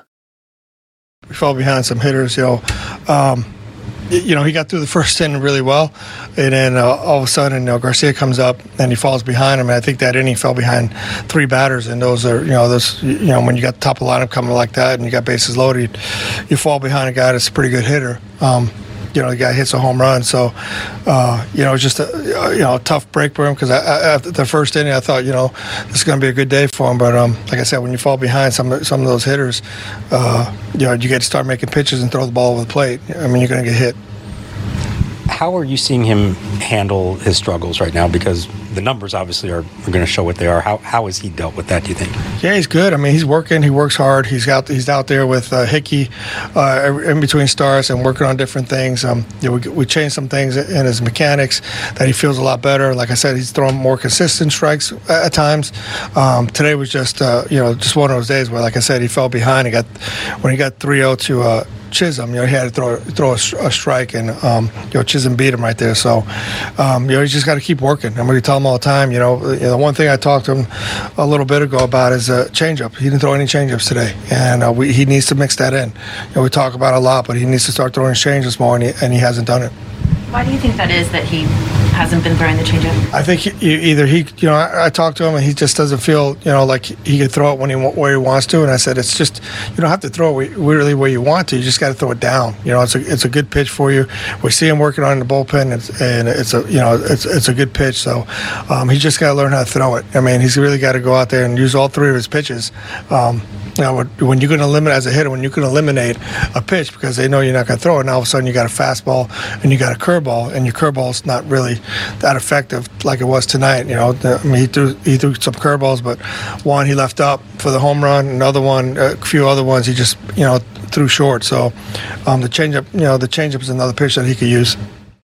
We fell behind some hitters, you know. Um, you know, he got through the first inning really well, and then uh, all of a sudden, you know, Garcia comes up and he falls behind him. And I think that inning fell behind three batters, and those are, you know, those, you know, when you got the top of the lineup coming like that and you got bases loaded, you fall behind a guy that's a pretty good hitter. Um, You know, the guy hits a home run, so uh, you know, it's just a you know a tough break for him. Because I, I, after the first inning, I thought, you know, this is going to be a good day for him. But um, like I said, when you fall behind some some of those hitters, uh, you know, you get to start making pitches and throw the ball over the plate. I mean, you're going to get hit. How are you seeing him handle his struggles right now? Because the numbers obviously are, are going to show what they are. How how has he dealt with that, do you think? Yeah, he's good. I mean, he's working. He works hard. He's out He's out there with uh, Hickey uh, in between starts and working on different things. Um, you know, we, we changed some things in his mechanics that he feels a lot better. Like I said, he's throwing more consistent strikes at times. Um, today was just, uh, you know, just one of those days where, like I said, he fell behind. He got when he got three oh to uh, Chisholm, you know, he had to throw throw a, a strike, and um, you know, Chisholm beat him right there. So, um, you know, he's just got to keep working. And we tell him all the time, you know, you know, the one thing I talked to him a little bit ago about is a changeup. He didn't throw any changeups today, and uh, we, he needs to mix that in. You know, we talk about it a lot, but he needs to start throwing changeups more, and he, and he hasn't done it. Why do you think that is that he hasn't been throwing the changeup? I think he, either he, you know, I, I talked to him and he just doesn't feel, you know, like he could throw it when he where he wants to. And I said, it's just, you don't have to throw it really where you want to. You just got to throw it down. You know, it's a it's a good pitch for you. We see him working on the bullpen, and, and it's a you know it's it's a good pitch. So um, he's just got to learn how to throw it. I mean, he's really got to go out there and use all three of his pitches. Um, You know, when you're going to eliminate, as a hitter, when you can eliminate a pitch because they know you're not going to throw it, and all of a sudden you got a fastball and you got a curveball, and your curveball's not really that effective like it was tonight. You know, I mean, he threw he threw some curveballs, but one he left up for the home run, another one, a few other ones he just you know threw short. So um, the changeup, you know, the changeup is another pitch that he could use.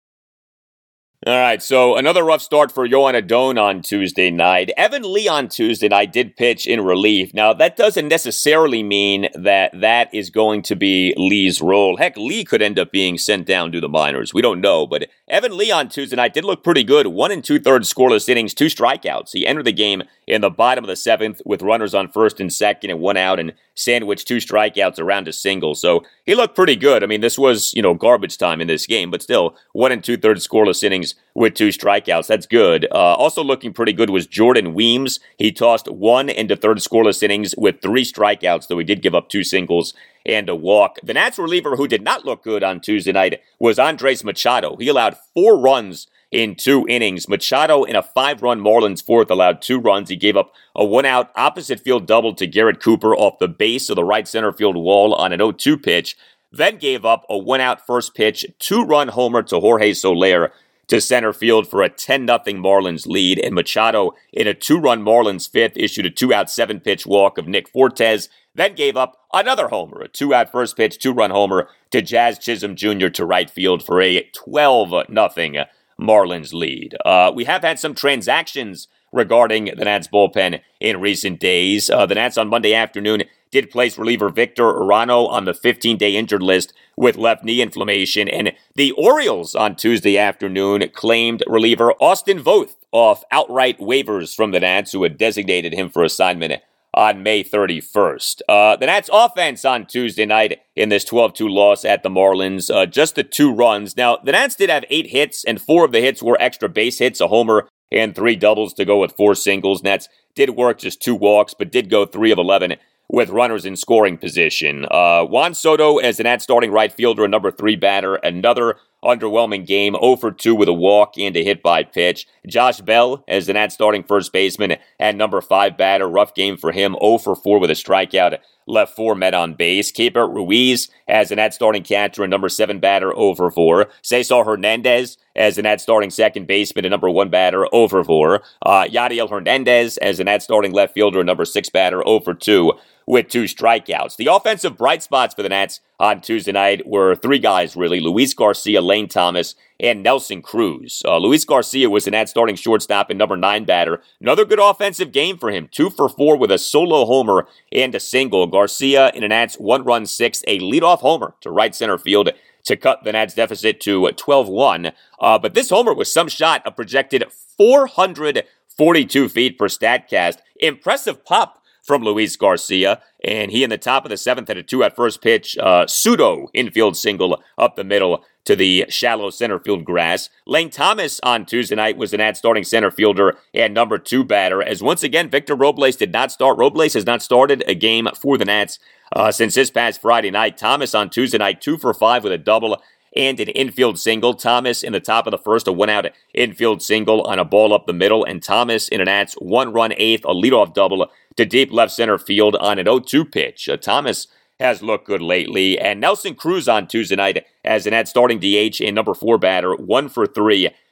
All right, so another rough start for Yohan Adon on Tuesday night. Evan Lee on Tuesday night did pitch in relief. Now, that doesn't necessarily mean that that is going to be Lee's role. Heck, Lee could end up being sent down to the minors. We don't know, but Evan Lee on Tuesday night did look pretty good. One and two-thirds scoreless innings, two strikeouts. He entered the game in the bottom of the seventh with runners on first and second and one out, and sandwiched two strikeouts around a single. So he looked pretty good. I mean, this was, you know, garbage time in this game, but still, one and two-thirds scoreless innings with two strikeouts. That's good. Uh, also looking pretty good was Jordan Weems. He tossed one and a third scoreless innings with three strikeouts, though he did give up two singles and a walk. The Nats reliever who did not look good on Tuesday night was Andres Machado. He allowed four runs in two innings. Machado, in a five-run Marlins fourth, allowed two runs. He gave up a one-out opposite field double to Garrett Cooper off the base of the right center field wall on an oh two pitch, then gave up a one-out first pitch, two-run homer to Jorge Soler to center field for a ten nothing Marlins lead. And Machado, in a two-run Marlins fifth, issued a two-out seven-pitch walk of Nick Fortes, then gave up another homer, a two-out first pitch, two-run homer to Jazz Chisholm Junior to right field for a twelve nothing Marlins lead. Uh, we have had some transactions regarding the Nats bullpen in recent days. Uh, the Nats on Monday afternoon did place reliever Victor Urano on the fifteen-day injured list with left knee inflammation, and the Orioles on Tuesday afternoon claimed reliever Austin Voth off outright waivers from the Nats, who had designated him for assignment on May thirty-first. Uh, the Nats offense on Tuesday night in this twelve two loss at the Marlins, uh, just the two runs. Now, the Nats did have eight hits, and four of the hits were extra base hits, a homer and three doubles to go with four singles. Nats did work just two walks, but did go three of eleven with runners in scoring position. Uh, Juan Soto as the Nats starting right fielder, a number three batter, another underwhelming game, oh for two with a walk and a hit by pitch. Josh Bell as the Nats starting first baseman and number five batter, rough game for him, oh for four with a strikeout, left four met on base. Keibert Ruiz as the Nats starting catcher and number seven batter, oh for four. Cesar Hernandez as the Nats starting second baseman and number one batter, oh for four. Uh, Yadiel Hernandez as the Nats starting left fielder and number six batter, oh for two with two strikeouts. The offensive bright spots for the Nats on Tuesday night were three guys, really: Luis Garcia, Lane Thomas, and Nelson Cruz. Uh, Luis Garcia was the Nats starting shortstop and number nine batter. Another good offensive game for him, two for four with a solo homer and a single. Garcia in a Nats one-run sixth, a leadoff homer to right center field to cut the Nats deficit to twelve one. Uh, but this homer was some shot, a projected four hundred forty-two feet per StatCast. Impressive pop from Luis Garcia, and he in the top of the seventh had a two at first pitch, uh, pseudo infield single up the middle to the shallow center field grass. Lane Thomas on Tuesday night was the Nats starting center fielder and number two batter, as once again Victor Robles did not start. Robles has not started a game for the Nats uh, since this past Friday night. Thomas on Tuesday night, two for five with a double and an infield single. Thomas in the top of the first, a one-out infield single on a ball up the middle, and Thomas in an Nats one-run eighth, a leadoff double to deep left center field on an oh two pitch. Uh, Thomas has looked good lately, and Nelson Cruz on Tuesday night as an Nats starting D H and number four batter, one for three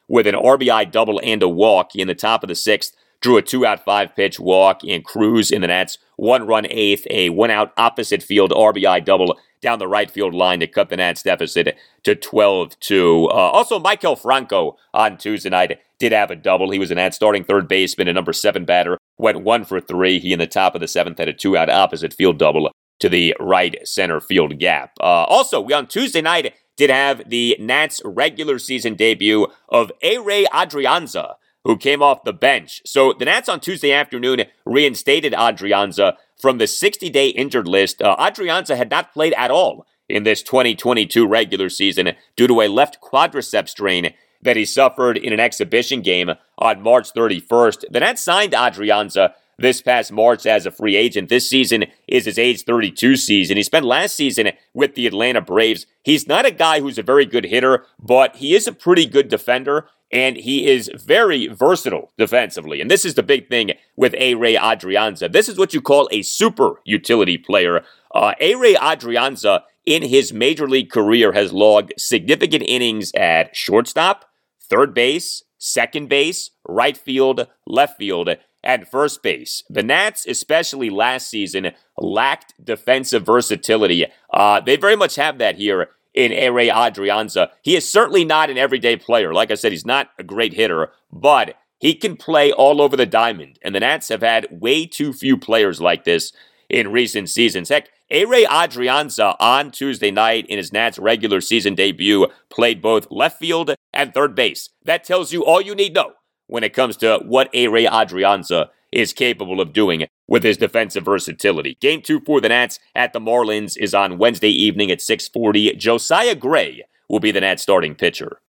with an R B I double and a walk in the top of the sixth. Drew a two-out, five-pitch walk, and Cruz in the Nats one-run eighth, a one-out opposite field R B I double down the right field line to cut the Nats deficit to twelve two. Uh, also, Maikel Franco on Tuesday night did have a double. He was a Nats starting third baseman, a number seven batter, went one for three. He in the top of the seventh had a two-out opposite field double to the right center field gap. Uh, also, we on Tuesday night did have the Nats regular season debut of Ehire Adrianza, who came off the bench. So the Nats on Tuesday afternoon reinstated Adrianza from the sixty-day injured list. Uh, Adrianza had not played at all in this twenty twenty-two regular season due to a left quadricep strain that he suffered in an exhibition game on March thirty-first. The Nats signed Adrianza this past March as a free agent. This season is his age thirty-two season. He spent last season with the Atlanta Braves. He's not a guy who's a very good hitter, but he is a pretty good defender, and he is very versatile defensively. And this is the big thing with Ehire Adrianza. This is what you call a super utility player. Uh, Ehire Adrianza, in his major league career, has logged significant innings at shortstop, third base, second base, right field, left field, and first base. The Nats, especially last season, lacked defensive versatility. Uh, they very much have that here in Ehire Adrianza. He is certainly not an everyday player. Like I said, he's not a great hitter, but he can play all over the diamond. And the Nats have had way too few players like this in recent seasons. Heck, Ehire Adrianza on Tuesday night in his Nats regular season debut played both left field and third base. That tells you all you need to know when it comes to what Ehire Adrianza is capable of doing with his defensive versatility. Game two for the Nats at the Marlins is on Wednesday evening at six forty. Josiah Gray will be the Nats starting pitcher.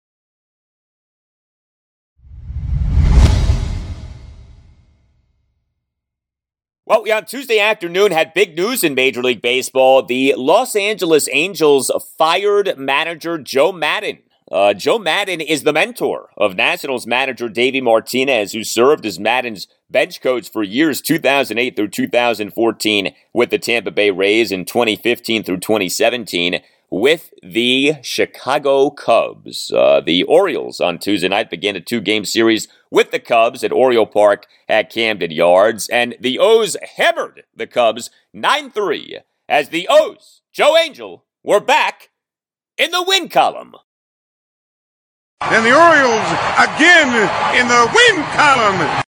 Well, we on Tuesday afternoon had big news in Major League Baseball. The Los Angeles Angels fired manager Joe Maddon. Uh, Joe Maddon is the mentor of Nationals manager Davey Martinez, who served as Maddon's bench coach for years two thousand eight through two thousand fourteen with the Tampa Bay Rays and twenty fifteen through twenty seventeen with the Chicago Cubs. Uh, the Orioles on Tuesday night began a two-game series with the Cubs at Oriole Park at Camden Yards, and the O's hammered the Cubs nine three as the O's, Joe Angel, were back in the win column. And the Orioles again in the win column.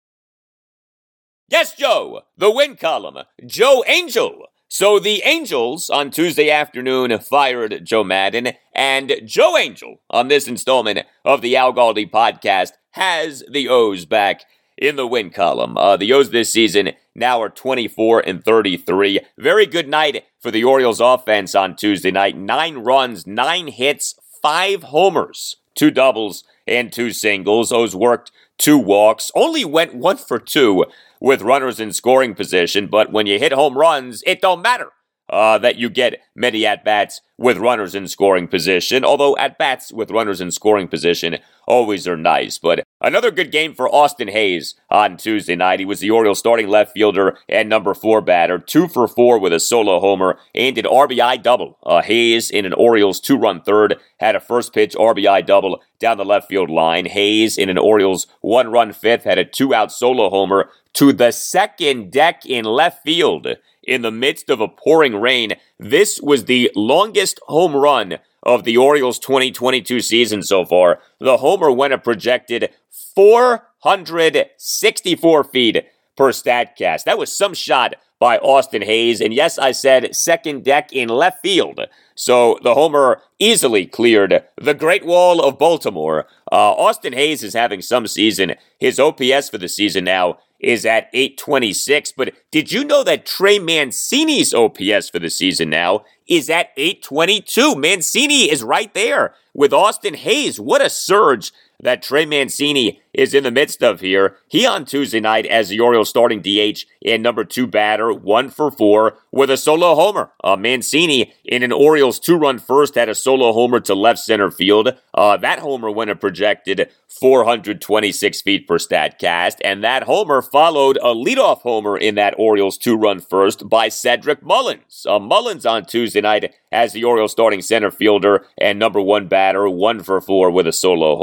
Yes, Joe, the win column. Joe Angel. So the Angels on Tuesday afternoon fired Joe Maddon, and Joe Angel on this installment of the Al Galdi podcast has the O's back in the win column. Uh, the O's this season now are twenty-four and thirty-three. Very good night for the Orioles offense on Tuesday night. Nine runs, nine hits, five homers. Two doubles and two singles. O's worked two walks. Only went one for two with runners in scoring position. But when you hit home runs, it don't matter uh, that you get many at-bats with runners in scoring position. Although at-bats with runners in scoring position always are nice. But another good game for Austin Hayes on Tuesday night. He was the Orioles starting left fielder and number four batter. Two for four with a solo homer and an R B I double. Uh, Hayes in an Orioles two-run third had a first-pitch R B I double down the left field line. Hayes in an Orioles one-run fifth had a two-out solo homer to the second deck in left field in the midst of a pouring rain. This was the longest home run of the Orioles' twenty twenty-two season so far. The homer went a projected four hundred sixty-four feet per StatCast. That was some shot by Austin Hayes. And yes, I said second deck in left field. So the homer easily cleared the Great Wall of Baltimore. Uh, Austin Hayes is having some season. His O P S for the season now is at eight twenty-six. But did you know that Trey Mancini's O P S for the season now is at eight twenty-two? Mancini is right there with Austin Hayes. What a surge that Trey Mancini is in the midst of here. He on Tuesday night as the Orioles starting D H and number two batter, one for four with a solo homer. Uh, Mancini in an Orioles two-run first had a solo homer to left center field. Uh, that homer went a projected four hundred twenty-six feet per StatCast, and that homer followed a leadoff homer in that Orioles two-run first by Cedric Mullins. Uh, Mullins on Tuesday night as the Orioles starting center fielder and number one batter, one for four with a solo homer. Uh,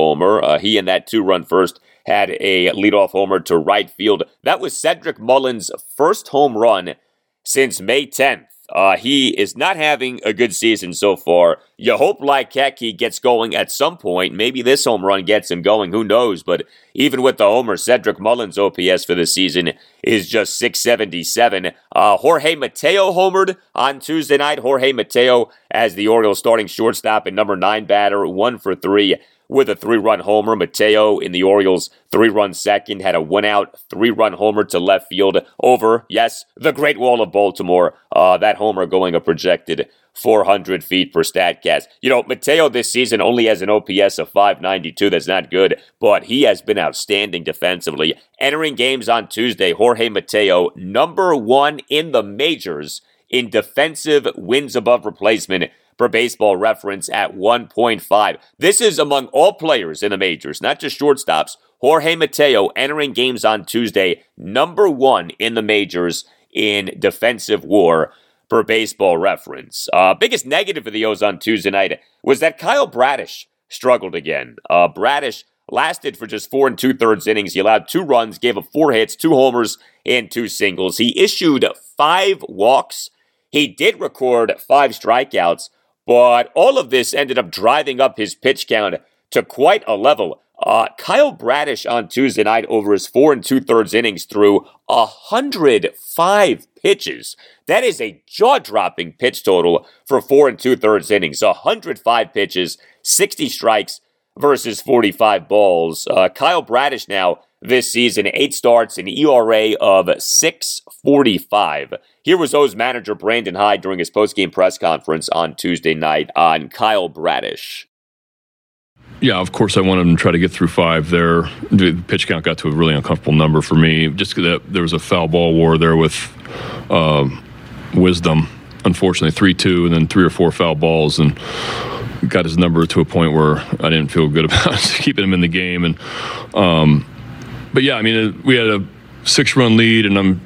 Uh, he and that two-run first had a leadoff homer to right field. That was Cedric Mullins' first home run since May tenth. Uh, he is not having a good season so far. You hope like heck he gets going at some point. Maybe this home run gets him going. Who knows? But even with the homer, Cedric Mullins' O P S for the season is just six seventy-seven. Uh, Jorge Mateo homered on Tuesday night. Jorge Mateo as the Orioles starting shortstop and number nine batter, one for three with a three-run homer. Mateo in the Orioles' three-run second had a one-out, three-run homer to left field over, yes, the Great Wall of Baltimore. Uh, that homer going a projected four hundred feet per StatCast. You know, Mateo this season only has an O P S of five ninety-two. That's not good, but he has been outstanding defensively. Entering games on Tuesday, Jorge Mateo, number one in the majors in defensive wins above replacement per Baseball Reference at one point five. This is among all players in the majors, not just shortstops. Jorge Mateo entering games on Tuesday, number one in the majors in defensive war per Baseball Reference. Uh, biggest negative for the O's on Tuesday night was that Kyle Bradish struggled again. Uh, Bradish lasted for just four and two-thirds innings. He allowed two runs, gave up four hits, two homers, and two singles. He issued five walks. He did record five strikeouts, but all of this ended up driving up his pitch count to quite a level. Uh, Kyle Bradish on Tuesday night over his four and two-thirds innings threw one hundred five pitches. That is a jaw-dropping pitch total for four and two-thirds innings. one hundred five pitches, sixty strikes versus forty-five balls. Uh, Kyle Bradish now this season, eight starts, an E R A of six forty-five. Here was O's manager Brandon Hyde during his postgame press conference on Tuesday night on Kyle Bradish. Yeah, of course I wanted him to try to get through five there. The pitch count got to a really uncomfortable number for me. Just that there was a foul ball war there with uh, Wisdom. Unfortunately, three two and then three or four foul balls, and got his number to a point where I didn't feel good about keeping him in the game. And um, But yeah, I mean, we had a six-run lead, and I'm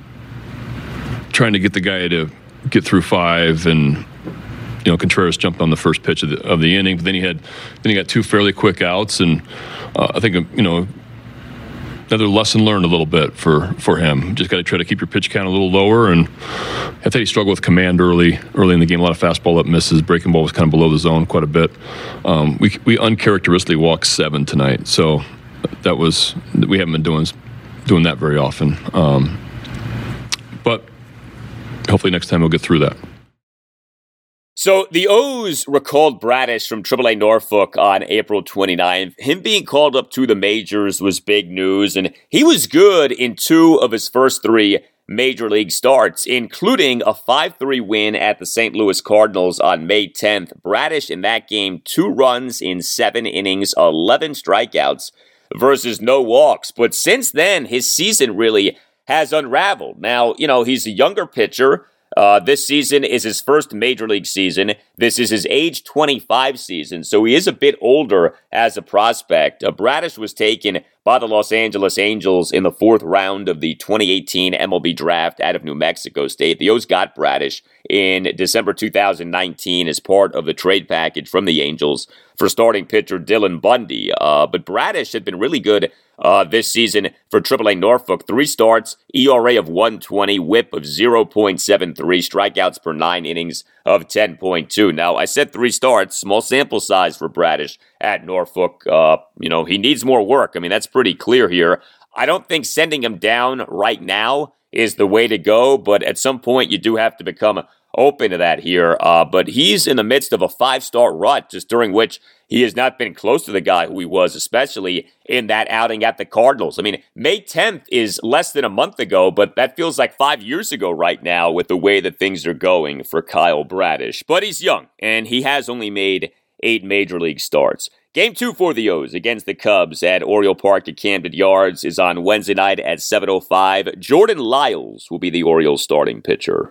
trying to get the guy to get through five, and you know, Contreras jumped on the first pitch of the, of the inning, but then he had then he got two fairly quick outs, and uh, I think you know another lesson learned a little bit for for him. Just got to try to keep your pitch count a little lower, and I thought he struggled with command early early in the game. A lot of fastball up misses, breaking ball was kind of below the zone quite a bit. Um, we we uncharacteristically walked seven tonight, so that was we haven't been doing doing that very often. Um, but hopefully next time we'll get through that. So the O's recalled Bradish from triple A Norfolk on April twenty-ninth. Him being called up to the majors was big news, and he was good in two of his first three major league starts, including a five three win at the Saint Louis Cardinals on May tenth. Bradish in that game, two runs in seven innings, eleven strikeouts versus no walks. But since then, his season really has unraveled. Now, you know, he's a younger pitcher. Uh, this season is his first major league season. This is his age twenty-five season, so he is a bit older as a prospect. Uh, Bradish was taken by the Los Angeles Angels in the fourth round of the twenty eighteen M L B draft out of New Mexico State. The O's got Bradish in December two thousand nineteen as part of the trade package from the Angels for starting pitcher Dylan Bundy. Uh, but Bradish had been really good Uh, this season for triple A Norfolk. Three starts, E R A of one twenty, whip of zero point seven three, strikeouts per nine innings of ten point two. Now, I said three starts, small sample size for Bradish at Norfolk. Uh, you know, he needs more work. I mean, that's pretty clear here. I don't think sending him down right now is the way to go, but at some point you do have to become open to that here. Uh, but he's in the midst of a five-star rut, just during which he has not been close to the guy who he was, especially in that outing at the Cardinals. I mean, May tenth is less than a month ago, but that feels like five years ago right now with the way that things are going for Kyle Bradish. But he's young, and he has only made eight major league starts. Game two for the O's against the Cubs at Oriole Park at Camden Yards is on Wednesday night at seven oh five. Jordan Lyles will be the Orioles starting pitcher.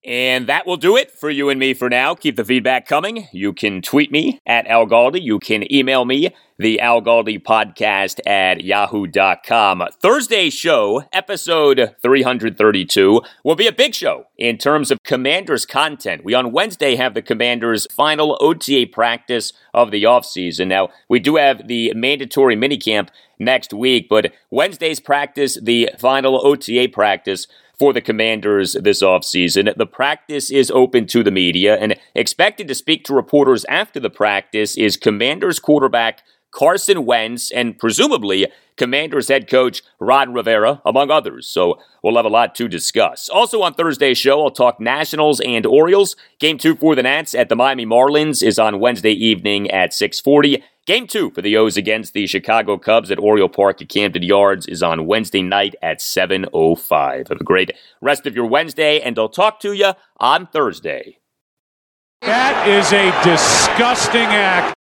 And that will do it for you and me for now. Keep the feedback coming. You can tweet me at Al Galdi. You can email me, the Al Galdi podcast at yahoo dot com. Thursday's show, episode three thirty-two, will be a big show in terms of Commanders content. We on Wednesday have the Commanders' final O T A practice of the offseason. Now, we do have the mandatory minicamp next week, but Wednesday's practice, the final O T A practice for the Commanders this offseason. The practice is open to the media, and expected to speak to reporters after the practice is Commanders quarterback Carson Wentz and presumably Commanders head coach Ron Rivera, among others. So we'll have a lot to discuss. Also on Thursday's show, I'll talk Nationals and Orioles. Game two for the Nats at the Miami Marlins is on Wednesday evening at six forty. Game two for the O's against the Chicago Cubs at Oriole Park at Camden Yards is on Wednesday night at seven oh five. Have a great rest of your Wednesday, and I'll talk to you on Thursday. That is a disgusting act.